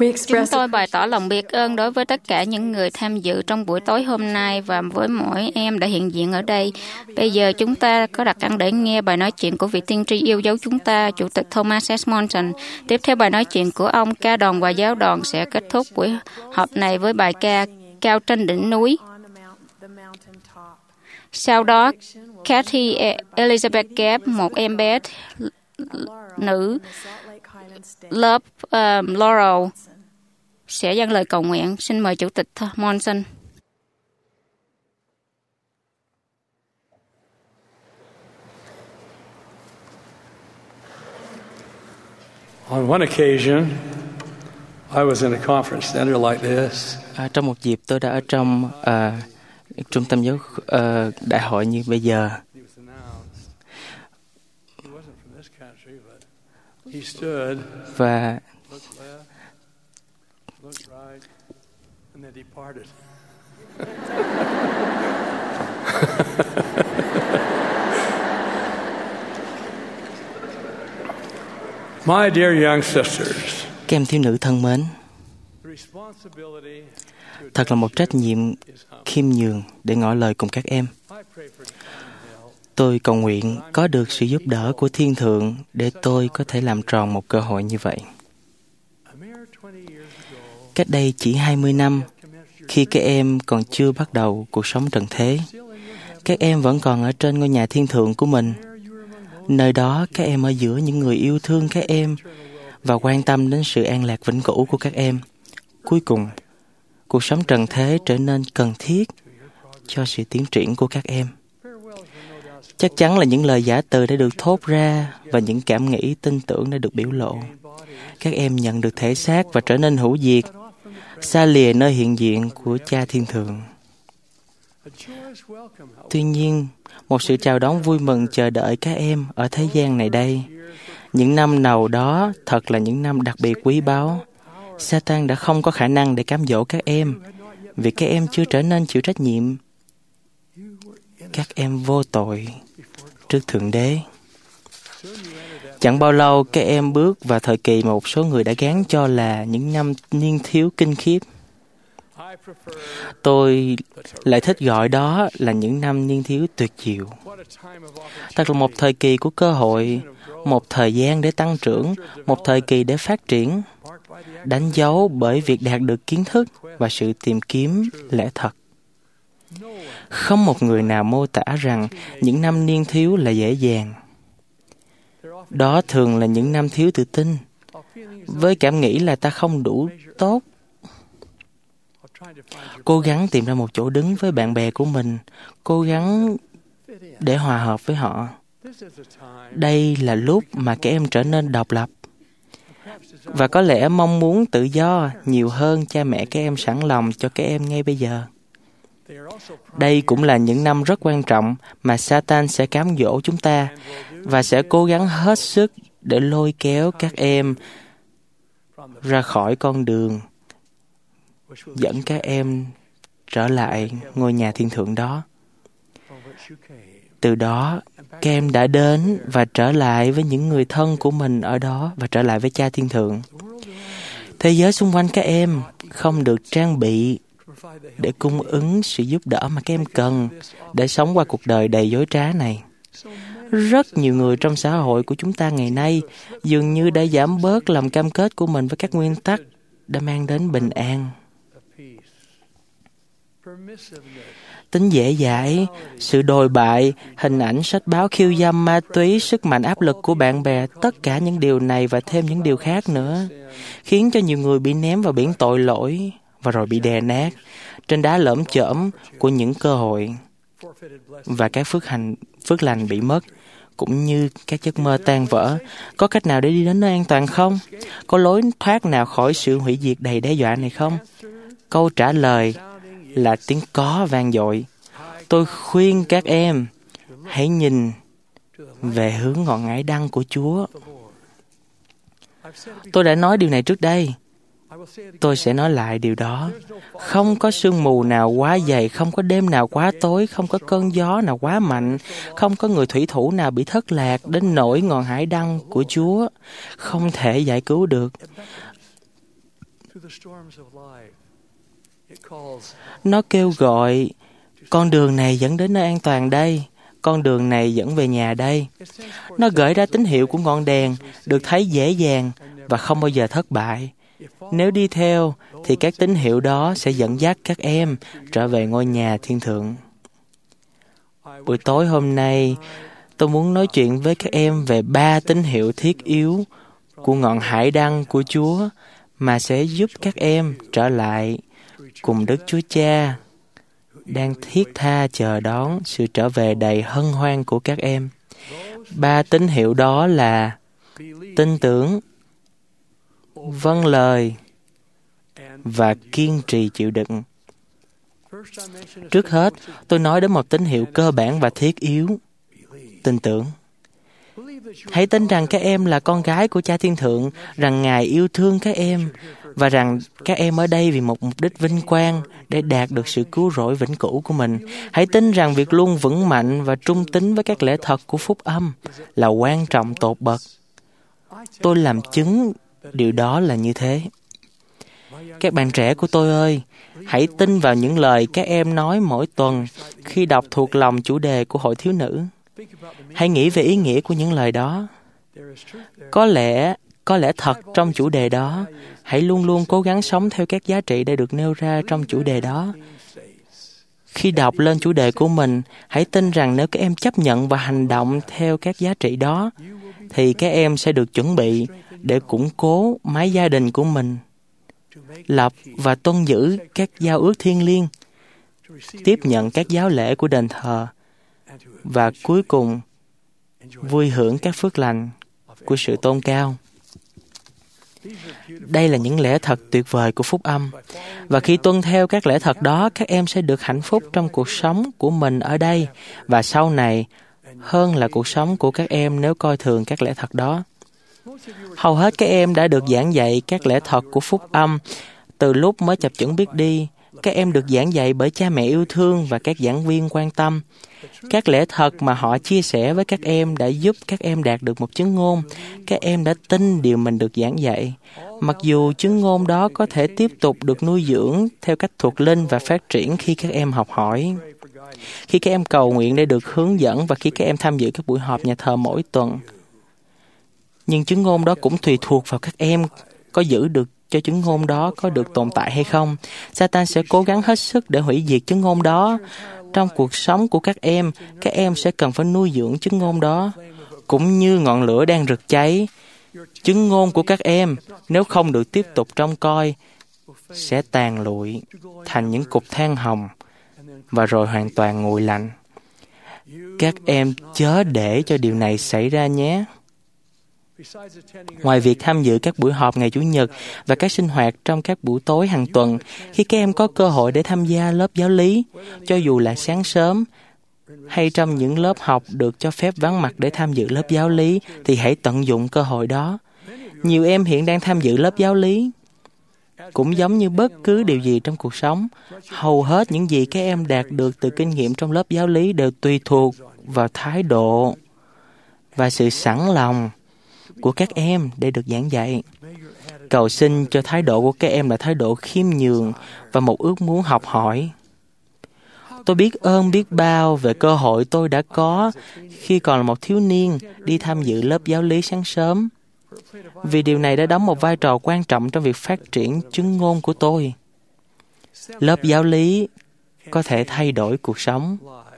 Chúng tôi bày tỏ lòng biết ơn đối với tất cả những người tham dự trong buổi tối hôm nay và với mỗi em đã hiện diện ở đây. Bây giờ chúng ta có đặt ăn để nghe bài nói chuyện của vị tiên tri yêu dấu chúng ta, Chủ tịch Thomas S. Monson. Tiếp theo bài nói chuyện của ông, ca đoàn và giáo đoàn sẽ kết thúc buổi họp này với bài ca Cao trên đỉnh núi. Sau đó, Kathy Elizabeth Gabb, một em bé nữ lớp uh, Laurel, sẽ dâng lời cầu nguyện. Xin mời Chủ tịch Monson. On one occasion, I was in a conference center like this. À, trong một dịp tôi đã ở trong uh, trung tâm giáo uh, đại hội như bây giờ. Và My dear young sisters, các em thiếu nữ thân mến, thật là một trách nhiệm khiêm nhường để ngỏ lời cùng các em. Tôi cầu nguyện có được sự giúp đỡ của Thiên Thượng để tôi có thể làm tròn một cơ hội như vậy. Cách đây chỉ hai mươi năm, khi các em còn chưa bắt đầu cuộc sống trần thế, các em vẫn còn ở trên ngôi nhà thiên thượng của mình. Nơi đó các em ở giữa những người yêu thương các em và quan tâm đến sự an lạc vĩnh cửu của các em. Cuối cùng, cuộc sống trần thế trở nên cần thiết cho sự tiến triển của các em. Chắc chắn là những lời giả từ đã được thốt ra và những cảm nghĩ tin tưởng đã được biểu lộ. Các em nhận được thể xác và trở nên hữu diệt, xa lìa nơi hiện diện của Cha Thiên Thượng. Tuy nhiên, một sự chào đón vui mừng chờ đợi các em ở thế gian này đây. Những năm đầu đó thật là những năm đặc biệt quý báu. Satan đã không có khả năng để cám dỗ các em, vì các em chưa trở nên chịu trách nhiệm. Các em vô tội trước Thượng Đế. Chẳng bao lâu các em bước vào thời kỳ mà một số người đã gán cho là những năm niên thiếu kinh khiếp. Tôi lại thích gọi đó là những năm niên thiếu tuyệt diệu. Thật là một thời kỳ của cơ hội, một thời gian để tăng trưởng, một thời kỳ để phát triển, đánh dấu bởi việc đạt được kiến thức và sự tìm kiếm lẽ thật. Không một người nào mô tả rằng những năm niên thiếu là dễ dàng. Đó thường là những năm thiếu tự tin, với cảm nghĩ là ta không đủ tốt. Cố gắng tìm ra một chỗ đứng với bạn bè của mình, cố gắng để hòa hợp với họ. Đây là lúc mà các em trở nên độc lập, và có lẽ mong muốn tự do nhiều hơn cha mẹ các em sẵn lòng cho các em ngay bây giờ. Đây cũng là những năm rất quan trọng mà Satan sẽ cám dỗ chúng ta và sẽ cố gắng hết sức để lôi kéo các em ra khỏi con đường dẫn các em trở lại ngôi nhà thiên thượng đó. Từ đó, các em đã đến và trở lại với những người thân của mình ở đó và trở lại với Cha Thiên Thượng. Thế giới xung quanh các em không được trang bị để cung ứng sự giúp đỡ mà các em cần để sống qua cuộc đời đầy dối trá này. Rất nhiều người trong xã hội của chúng ta ngày nay dường như đã giảm bớt lòng cam kết của mình với các nguyên tắc đã mang đến bình an. Tính dễ dãi, sự đồi bại, hình ảnh sách báo khiêu dâm, ma túy, sức mạnh áp lực của bạn bè, tất cả những điều này và thêm những điều khác nữa, khiến cho nhiều người bị ném vào biển tội lỗi và rồi bị đè nát trên đá lởm chởm của những cơ hội, và các phước hành, phước lành bị mất, cũng như các giấc mơ tan vỡ. Có cách nào để đi đến nơi an toàn không? Có lối thoát nào khỏi sự hủy diệt đầy đe dọa này không? Câu trả lời là tiếng có vang dội. Tôi khuyên các em hãy nhìn về hướng ngọn ngải đăng của Chúa. Tôi đã nói điều này trước đây. Tôi sẽ nói lại điều đó. Không có sương mù nào quá dày, không có đêm nào quá tối, không có cơn gió nào quá mạnh, không có người thủy thủ nào bị thất lạc đến nỗi ngọn hải đăng của Chúa không thể giải cứu được. Nó kêu gọi, con đường này dẫn đến nơi an toàn đây, con đường này dẫn về nhà đây. Nó gửi ra tín hiệu của ngọn đèn, được thấy dễ dàng và không bao giờ thất bại. Nếu đi theo, thì các tín hiệu đó sẽ dẫn dắt các em trở về ngôi nhà thiên thượng. Buổi tối hôm nay, tôi muốn nói chuyện với các em về ba tín hiệu thiết yếu của ngọn hải đăng của Chúa mà sẽ giúp các em trở lại cùng Đức Chúa Cha đang thiết tha chờ đón sự trở về đầy hân hoan của các em. Ba tín hiệu đó là tin tưởng, vâng lời và kiên trì chịu đựng. Trước hết, tôi nói đến một tín hiệu cơ bản và thiết yếu, tin tưởng. Hãy tin rằng các em là con gái của Cha Thiên Thượng, rằng Ngài yêu thương các em, và rằng các em ở đây vì một mục đích vinh quang để đạt được sự cứu rỗi vĩnh cửu của mình. Hãy tin rằng việc luôn vững mạnh và trung tín với các lẽ thật của phúc âm là quan trọng tột bậc. Tôi làm chứng điều đó là như thế. Các bạn trẻ của tôi ơi, hãy tin vào những lời các em nói mỗi tuần khi đọc thuộc lòng chủ đề của Hội Thiếu Nữ. Hãy nghĩ về ý nghĩa của những lời đó. Có lẽ, có lẽ thật trong chủ đề đó. Hãy luôn luôn cố gắng sống theo các giá trị đã được nêu ra trong chủ đề đó. Khi đọc lên chủ đề của mình, hãy tin rằng nếu các em chấp nhận và hành động theo các giá trị đó, thì các em sẽ được chuẩn bị để củng cố mái gia đình của mình, lập và tuân giữ các giao ước thiêng liêng, tiếp nhận các giáo lễ của đền thờ, và cuối cùng vui hưởng các phước lành của sự tôn cao. Đây là những lẽ thật tuyệt vời của phúc âm, và khi tuân theo các lẽ thật đó, các em sẽ được hạnh phúc trong cuộc sống của mình ở đây và sau này, hơn là cuộc sống của các em nếu coi thường các lẽ thật đó. Hầu hết các em đã được giảng dạy các lẽ thật của phúc âm từ lúc mới chập chững biết đi. Các em được giảng dạy bởi cha mẹ yêu thương và các giảng viên quan tâm. Các lẽ thật mà họ chia sẻ với các em đã giúp các em đạt được một chứng ngôn. Các em đã tin điều mình được giảng dạy. Mặc dù chứng ngôn đó có thể tiếp tục được nuôi dưỡng theo cách thuộc linh và phát triển khi các em học hỏi. Khi các em cầu nguyện để được hướng dẫn và khi các em tham dự các buổi họp nhà thờ mỗi tuần. Nhưng chứng ngôn đó cũng tùy thuộc vào các em có giữ được cho chứng ngôn đó có được tồn tại hay không. Satan sẽ cố gắng hết sức để hủy diệt chứng ngôn đó. Trong cuộc sống của các em, các em sẽ cần phải nuôi dưỡng chứng ngôn đó. Cũng như ngọn lửa đang rực cháy, chứng ngôn của các em, nếu không được tiếp tục trông coi, sẽ tàn lụi thành những cục than hồng và rồi hoàn toàn nguội lạnh. Các em chớ để cho điều này xảy ra nhé. Ngoài việc tham dự các buổi họp ngày Chủ nhật và các sinh hoạt trong các buổi tối hàng tuần, khi các em có cơ hội để tham gia lớp giáo lý, cho dù là sáng sớm hay trong những lớp học được cho phép vắng mặt để tham dự lớp giáo lý, thì hãy tận dụng cơ hội đó. Nhiều em hiện đang tham dự lớp giáo lý. Cũng giống như bất cứ điều gì trong cuộc sống, hầu hết những gì các em đạt được từ kinh nghiệm trong lớp giáo lý đều tùy thuộc vào thái độ và sự sẵn lòng của các em để được giảng dạy. Cầu xin cho thái độ của các em là thái độ khiêm nhường và một ước muốn học hỏi. Tôi biết ơn biết bao về cơ hội tôi đã có khi còn là một thiếu niên đi tham dự lớp giáo lý sáng sớm, vì điều này đã đóng một vai trò quan trọng trong việc phát triển chứng ngôn của tôi. Lớp giáo lý có thể thay đổi cuộc sống.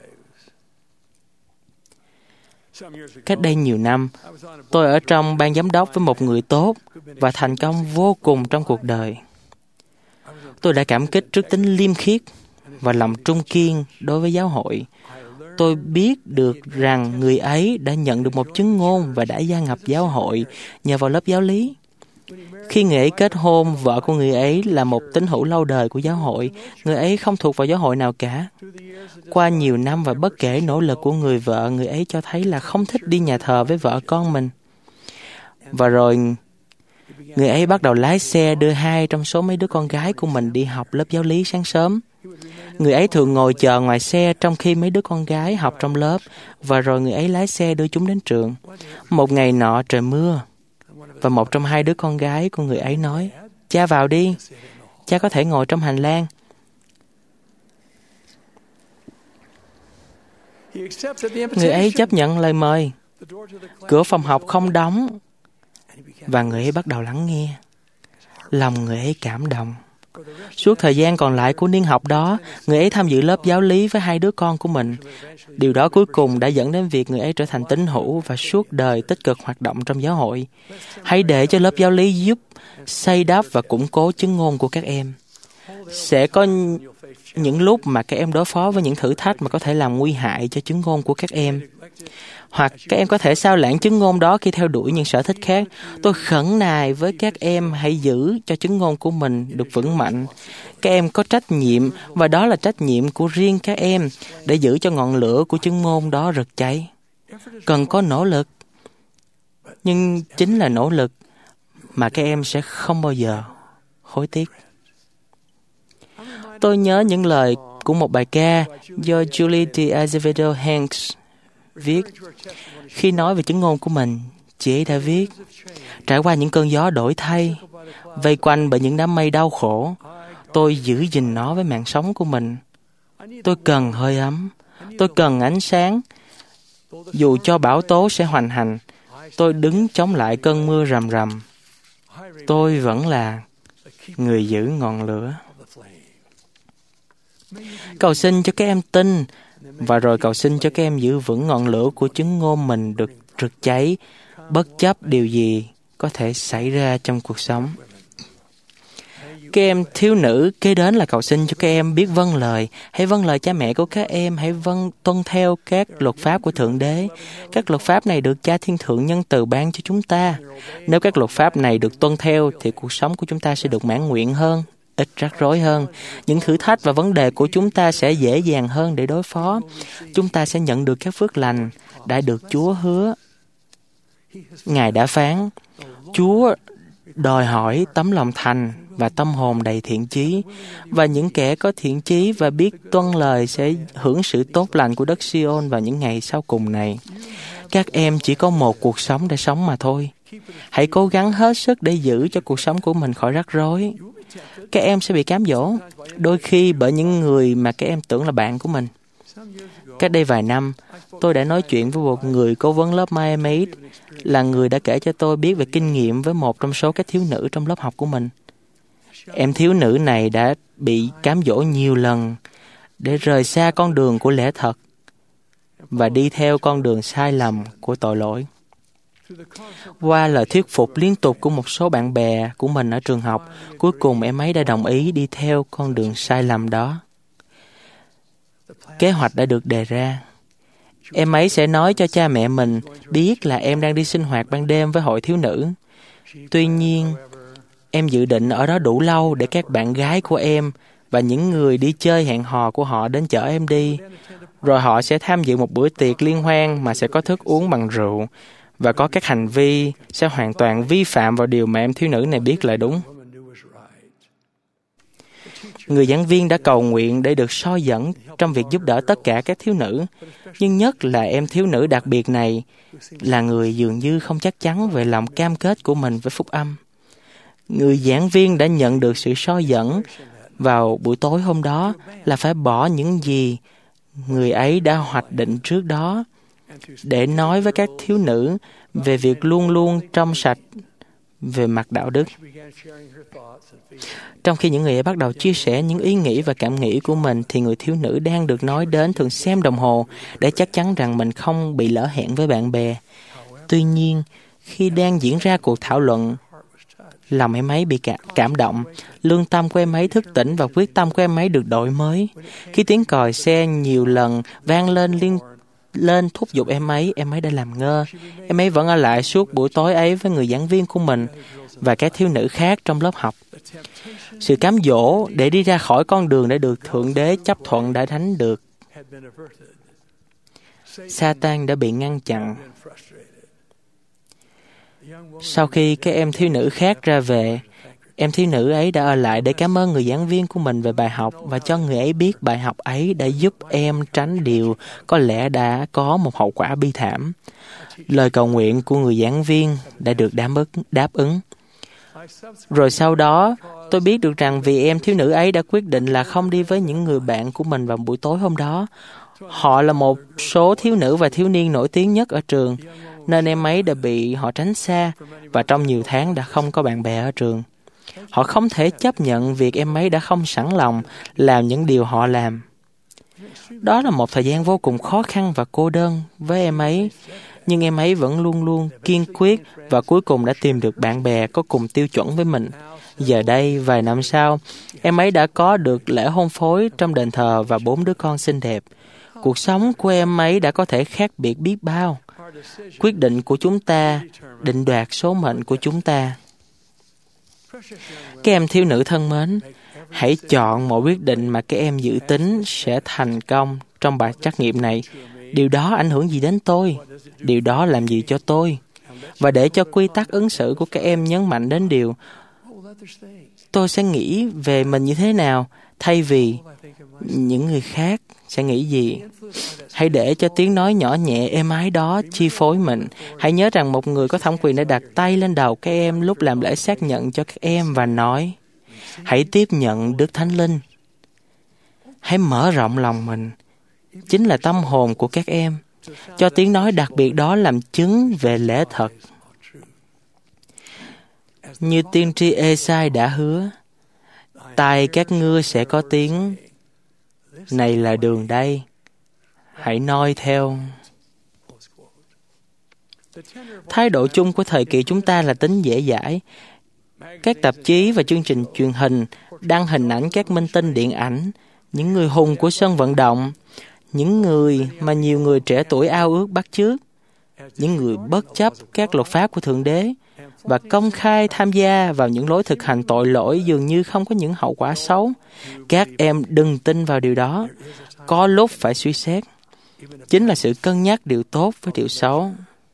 Cách đây nhiều năm, tôi ở trong ban giám đốc với một người tốt và thành công vô cùng trong cuộc đời. Tôi đã cảm kích trước tính liêm khiết và lòng trung kiên đối với giáo hội. Tôi biết được rằng người ấy đã nhận được một chứng ngôn và đã gia nhập giáo hội nhờ vào lớp giáo lý. Khi người ấy kết hôn, vợ của người ấy là một tín hữu lâu đời của giáo hội. Người ấy không thuộc vào giáo hội nào cả. Qua nhiều năm và bất kể nỗ lực của người vợ, người ấy cho thấy là không thích đi nhà thờ với vợ con mình. Và rồi, người ấy bắt đầu lái xe đưa hai trong số mấy đứa con gái của mình đi học lớp giáo lý sáng sớm. Người ấy thường ngồi chờ ngoài xe trong khi mấy đứa con gái học trong lớp, và rồi người ấy lái xe đưa chúng đến trường. Một ngày nọ trời mưa, và một trong hai đứa con gái của người ấy nói, Cha vào đi. Cha có thể ngồi trong hành lang. Người ấy chấp nhận lời mời. Cửa phòng học không đóng và người ấy bắt đầu lắng nghe. Lòng người ấy cảm động. Suốt thời gian còn lại của niên học đó, người ấy tham dự lớp giáo lý với hai đứa con của mình. Điều đó cuối cùng đã dẫn đến việc người ấy trở thành tín hữu và suốt đời tích cực hoạt động trong giáo hội. Hãy để cho lớp giáo lý giúp xây đắp và củng cố chứng ngôn của các em. Sẽ có những lúc mà các em đối phó với những thử thách mà có thể làm nguy hại cho chứng ngôn của các em. Hoặc các em có thể sao lãng chứng ngôn đó khi theo đuổi những sở thích khác. Tôi khẩn nài với các em hãy giữ cho chứng ngôn của mình được vững mạnh. Các em có trách nhiệm, và đó là trách nhiệm của riêng các em, để giữ cho ngọn lửa của chứng ngôn đó rực cháy. Cần có nỗ lực, nhưng chính là nỗ lực mà các em sẽ không bao giờ hối tiếc. Tôi nhớ những lời của một bài ca do Julie de Azevedo Hanks viết. Khi nói về chứng ngôn của mình, chị ấy đã viết: trải qua những cơn gió đổi thay, vây quanh bởi những đám mây đau khổ, tôi giữ gìn nó với mạng sống của mình. Tôi cần hơi ấm, tôi cần ánh sáng. Dù cho bão tố sẽ hoành hành, tôi đứng chống lại cơn mưa rầm rầm. Tôi vẫn là người giữ ngọn lửa. Cầu xin cho các em tin, và rồi cầu xin cho các em giữ vững ngọn lửa của chứng ngôn mình được rực cháy, bất chấp điều gì có thể xảy ra trong cuộc sống. Các em thiếu nữ, kế đến là cầu xin cho các em biết vâng lời. Hãy vâng lời cha mẹ của các em, hãy vâng tuân theo các luật pháp của Thượng Đế. Các luật pháp này được Cha Thiên Thượng nhân từ ban cho chúng ta. Nếu các luật pháp này được tuân theo, thì cuộc sống của chúng ta sẽ được mãn nguyện hơn, ít rắc rối hơn. Những thử thách và vấn đề của chúng ta sẽ dễ dàng hơn để đối phó. Chúng ta sẽ nhận được các phước lành đã được Chúa hứa. Ngài đã phán: Chúa đòi hỏi tấm lòng thành và tâm hồn đầy thiện chí, và những kẻ có thiện chí và biết tuân lời sẽ hưởng sự tốt lành của đất Sion vào những ngày sau cùng này. Các em chỉ có một cuộc sống để sống mà thôi. Hãy cố gắng hết sức để giữ cho cuộc sống của mình khỏi rắc rối. Các em sẽ bị cám dỗ, đôi khi bởi những người mà các em tưởng là bạn của mình. Cách đây vài năm, tôi đã nói chuyện với một người cố vấn lớp Miami, là người đã kể cho tôi biết về kinh nghiệm với một trong số các thiếu nữ trong lớp học của mình. Em thiếu nữ này đã bị cám dỗ nhiều lần để rời xa con đường của lẽ thật và đi theo con đường sai lầm của tội lỗi. Qua lời thuyết phục liên tục của một số bạn bè của mình ở trường học, cuối cùng em ấy đã đồng ý đi theo con đường sai lầm đó. Kế hoạch đã được đề ra. Em ấy sẽ nói cho cha mẹ mình biết là em đang đi sinh hoạt ban đêm với hội thiếu nữ. Tuy nhiên, em dự định ở đó đủ lâu để các bạn gái của em và những người đi chơi hẹn hò của họ đến chở em đi. Rồi họ sẽ tham dự một bữa tiệc liên hoan mà sẽ có thức uống bằng rượu và có các hành vi sẽ hoàn toàn vi phạm vào điều mà em thiếu nữ này biết là đúng. Người giảng viên đã cầu nguyện để được soi dẫn trong việc giúp đỡ tất cả các thiếu nữ, nhưng nhất là em thiếu nữ đặc biệt này là người dường như không chắc chắn về lòng cam kết của mình với phúc âm. Người giảng viên đã nhận được sự soi dẫn vào buổi tối hôm đó là phải bỏ những gì người ấy đã hoạch định trước đó để nói với các thiếu nữ về việc luôn luôn trong sạch về mặt đạo đức. Trong khi những người ấy bắt đầu chia sẻ những ý nghĩ và cảm nghĩ của mình, thì người thiếu nữ đang được nói đến thường xem đồng hồ để chắc chắn rằng mình không bị lỡ hẹn với bạn bè. Tuy nhiên, khi đang diễn ra cuộc thảo luận, lòng em ấy bị cảm động, lương tâm của em ấy thức tỉnh và quyết tâm của em ấy được đổi mới. Khi tiếng còi xe nhiều lần vang lên liên lên thúc giục em ấy, em ấy đã làm ngơ. Em ấy vẫn ở lại suốt buổi tối ấy với người giảng viên của mình và các thiếu nữ khác trong lớp học. Sự cám dỗ để đi ra khỏi con đường đã được Thượng Đế chấp thuận đã tránh được. Satan đã bị ngăn chặn. Sau khi các em thiếu nữ khác ra về, em thiếu nữ ấy đã ở lại để cảm ơn người giảng viên của mình về bài học và cho người ấy biết bài học ấy đã giúp em tránh điều có lẽ đã có một hậu quả bi thảm. Lời cầu nguyện của người giảng viên đã được đáp ứng. Đáp ứng. Rồi sau đó, tôi biết được rằng vì em thiếu nữ ấy đã quyết định là không đi với những người bạn của mình vào buổi tối hôm đó. Họ là một số thiếu nữ và thiếu niên nổi tiếng nhất ở trường, nên em ấy đã bị họ tránh xa và trong nhiều tháng đã không có bạn bè ở trường. Họ không thể chấp nhận việc em ấy đã không sẵn lòng làm những điều họ làm. Đó là một thời gian vô cùng khó khăn và cô đơn với em ấy, nhưng em ấy vẫn luôn luôn kiên quyết và cuối cùng đã tìm được bạn bè có cùng tiêu chuẩn với mình. Giờ đây, vài năm sau, em ấy đã có được lễ hôn phối trong đền thờ và bốn đứa con xinh đẹp. Cuộc sống của em ấy đã có thể khác biệt biết bao. Quyết định của chúng ta định đoạt số mệnh của chúng ta. Các em thiếu nữ thân mến, hãy chọn một quyết định mà các em dự tính sẽ thành công trong bài trắc nghiệm này. Điều đó ảnh hưởng gì đến tôi? Điều đó làm gì cho tôi? Và để cho quy tắc ứng xử của các em nhấn mạnh đến điều tôi sẽ nghĩ về mình như thế nào, thay vì những người khác sẽ nghĩ gì. Hãy để cho tiếng nói nhỏ nhẹ êm ái đó chi phối mình. Hãy nhớ rằng một người có thẩm quyền đã đặt tay lên đầu các em lúc làm lễ xác nhận cho các em và nói: hãy tiếp nhận Đức Thánh Linh. Hãy mở rộng lòng mình, chính là tâm hồn của các em, cho tiếng nói đặc biệt đó làm chứng về lẽ thật. Như tiên tri Ê-sai đã hứa, tai các ngươi sẽ có tiếng: này là đường đây, hãy noi theo. Thái độ chung của thời kỳ chúng ta là tính dễ dãi. Các tạp chí và chương trình truyền hình đăng hình ảnh các minh tinh điện ảnh, những người hùng của sân vận động, những người mà nhiều người trẻ tuổi ao ước bắt chước, những người bất chấp các luật pháp của Thượng Đế và công khai tham gia vào những lối thực hành tội lỗi dường như không có những hậu quả xấu. Các em đừng tin vào điều đó. Có lúc phải suy xét. Chính là sự cân nhắc điều tốt với điều xấu.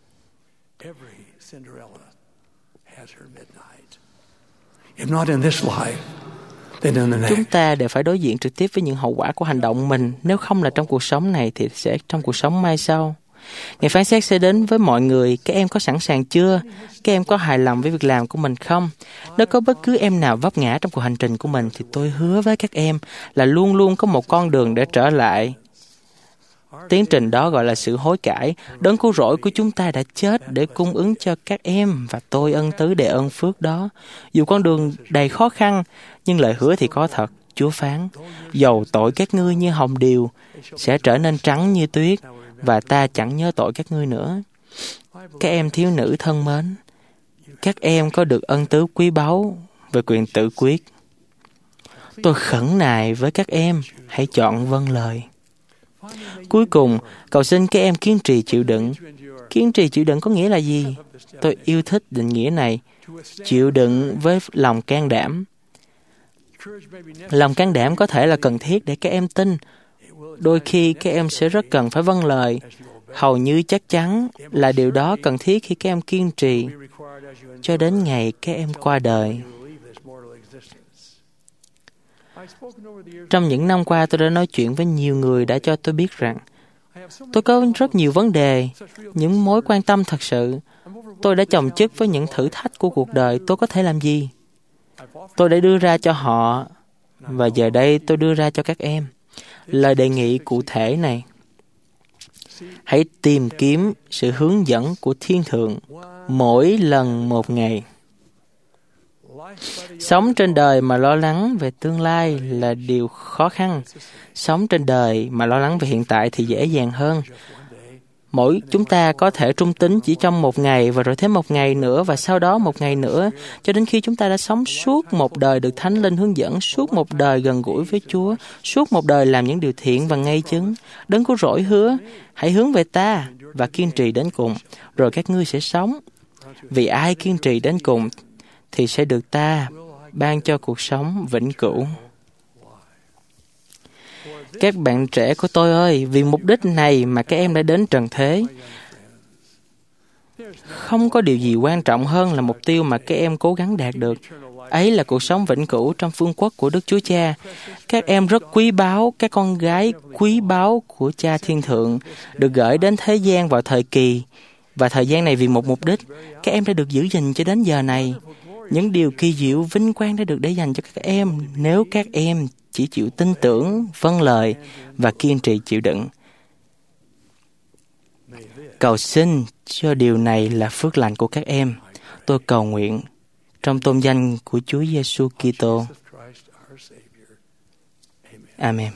Chúng ta đều phải đối diện trực tiếp với những hậu quả của hành động mình. Nếu không là trong cuộc sống này thì sẽ trong cuộc sống mai sau. Ngày phán xét sẽ đến với mọi người. Các em có sẵn sàng chưa? Các em có hài lòng với việc làm của mình không? Nếu có bất cứ em nào vấp ngã trong cuộc hành trình của mình thì tôi hứa với các em là luôn luôn có một con đường để trở lại. Tiến trình đó gọi là sự hối cải. Đấng cứu rỗi của chúng ta đã chết để cung ứng cho các em và tôi ân tứ để ơn phước đó. Dù con đường đầy khó khăn, nhưng lời hứa thì có thật. Chúa phán: dầu tội các ngươi như hồng điều, sẽ trở nên trắng như tuyết, và ta chẳng nhớ tội các ngươi nữa. Các em thiếu nữ thân mến, các em có được ân tứ quý báu về quyền tự quyết. Tôi khẩn nài với các em, hãy chọn vâng lời. Cuối cùng, cầu xin các em kiên trì chịu đựng. Kiên trì chịu đựng có nghĩa là gì? Tôi yêu thích định nghĩa này. Chịu đựng với lòng can đảm. Lòng can đảm có thể là cần thiết để các em tin. Đôi khi các em sẽ rất cần phải vâng lời. Hầu như chắc chắn là điều đó cần thiết khi các em kiên trì cho đến ngày các em qua đời. Trong những năm qua, tôi đã nói chuyện với nhiều người đã cho tôi biết rằng tôi có rất nhiều vấn đề, những mối quan tâm thật sự. Tôi đã chồng chất với những thử thách của cuộc đời. Tôi có thể làm gì? Tôi đã đưa ra cho họ, và giờ đây tôi đưa ra cho các em lời đề nghị cụ thể này. Hãy tìm kiếm sự hướng dẫn của Thiên Thượng mỗi lần một ngày. Sống trên đời mà lo lắng về tương lai là điều khó khăn. Sống trên đời mà lo lắng về hiện tại thì dễ dàng hơn. Mỗi chúng ta có thể trung tín chỉ trong một ngày, và rồi thêm một ngày nữa, và sau đó một ngày nữa, cho đến khi chúng ta đã sống suốt một đời được Thánh Linh hướng dẫn, suốt một đời gần gũi với Chúa, suốt một đời làm những điều thiện và ngay chứng. Đấng cứu rỗi hứa: hãy hướng về ta và kiên trì đến cùng, rồi các ngươi sẽ sống. Vì ai kiên trì đến cùng thì sẽ được ta ban cho cuộc sống vĩnh cửu. Các bạn trẻ của tôi ơi, vì mục đích này mà các em đã đến trần thế. Không có điều gì quan trọng hơn là mục tiêu mà các em cố gắng đạt được. Ấy là cuộc sống vĩnh cửu trong vương quốc của Đức Chúa Cha. Các em rất quý báu, các con gái quý báu của Cha Thiên Thượng, được gửi đến thế gian vào thời kỳ và thời gian này vì một mục đích. Các em đã được giữ gìn cho đến giờ này. Những điều kỳ diệu vinh quang đã được để dành cho các em nếu các em chỉ chịu tin tưởng, vâng lời và kiên trì chịu đựng. Cầu xin cho điều này là phước lành của các em. Tôi cầu nguyện trong tôn danh của Chúa Giêsu Kitô. Amen.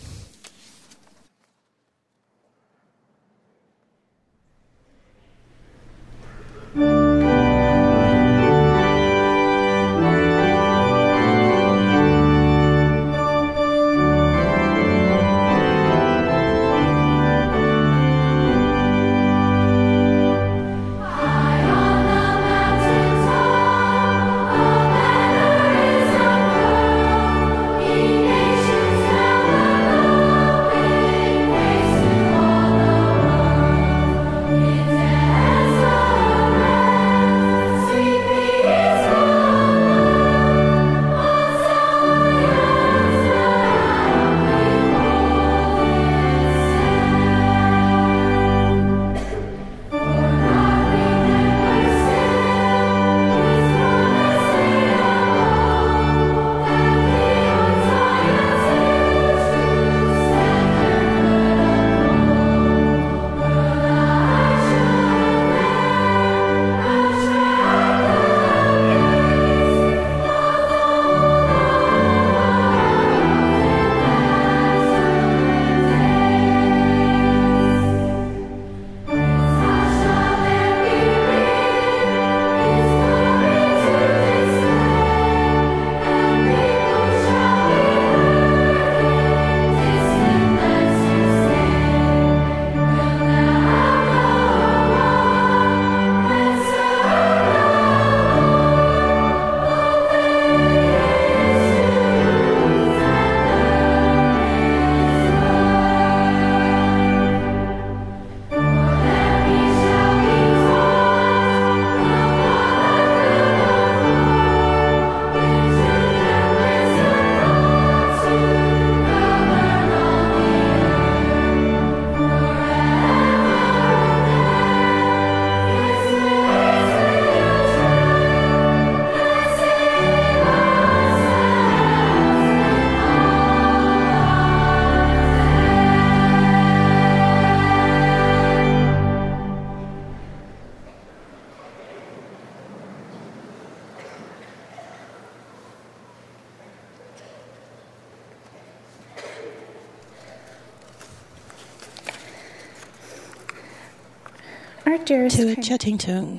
Thưa cha Thiên Thượng,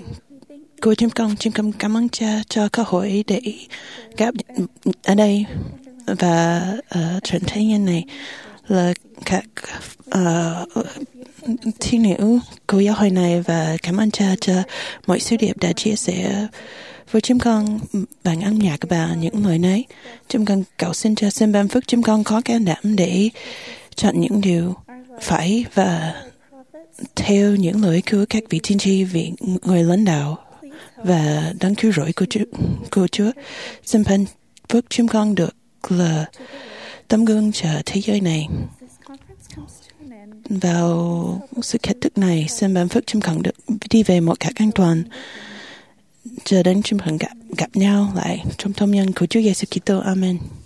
cô Chim Công, Chim Công cảm ơn cha cho cơ hội để gặp ở đây và ở trận thế nhân này là các uh, thiên nữ của giáo hội này, và cảm ơn cha cho mọi sứ điệp đã chia sẻ với chúng con bằng âm nhạc và những lời nói. Chúng con cầu xin cha xin ban phước chúng con có can đảm để chọn những điều phải và theo những lời của các vị tiên tri, vị người lãnh đạo và đấng cứu rỗi của Chúa. Của Chúa. Xin ban phước chúng con được là tấm gương cho thế giới này. Vào sự kết thúc này, xin ban phước chúng con được đi về một cách an toàn, chờ đến chúng con gặp gặp nhau lại trong thông nhân của Chúa Giêsu Kitô. Amen.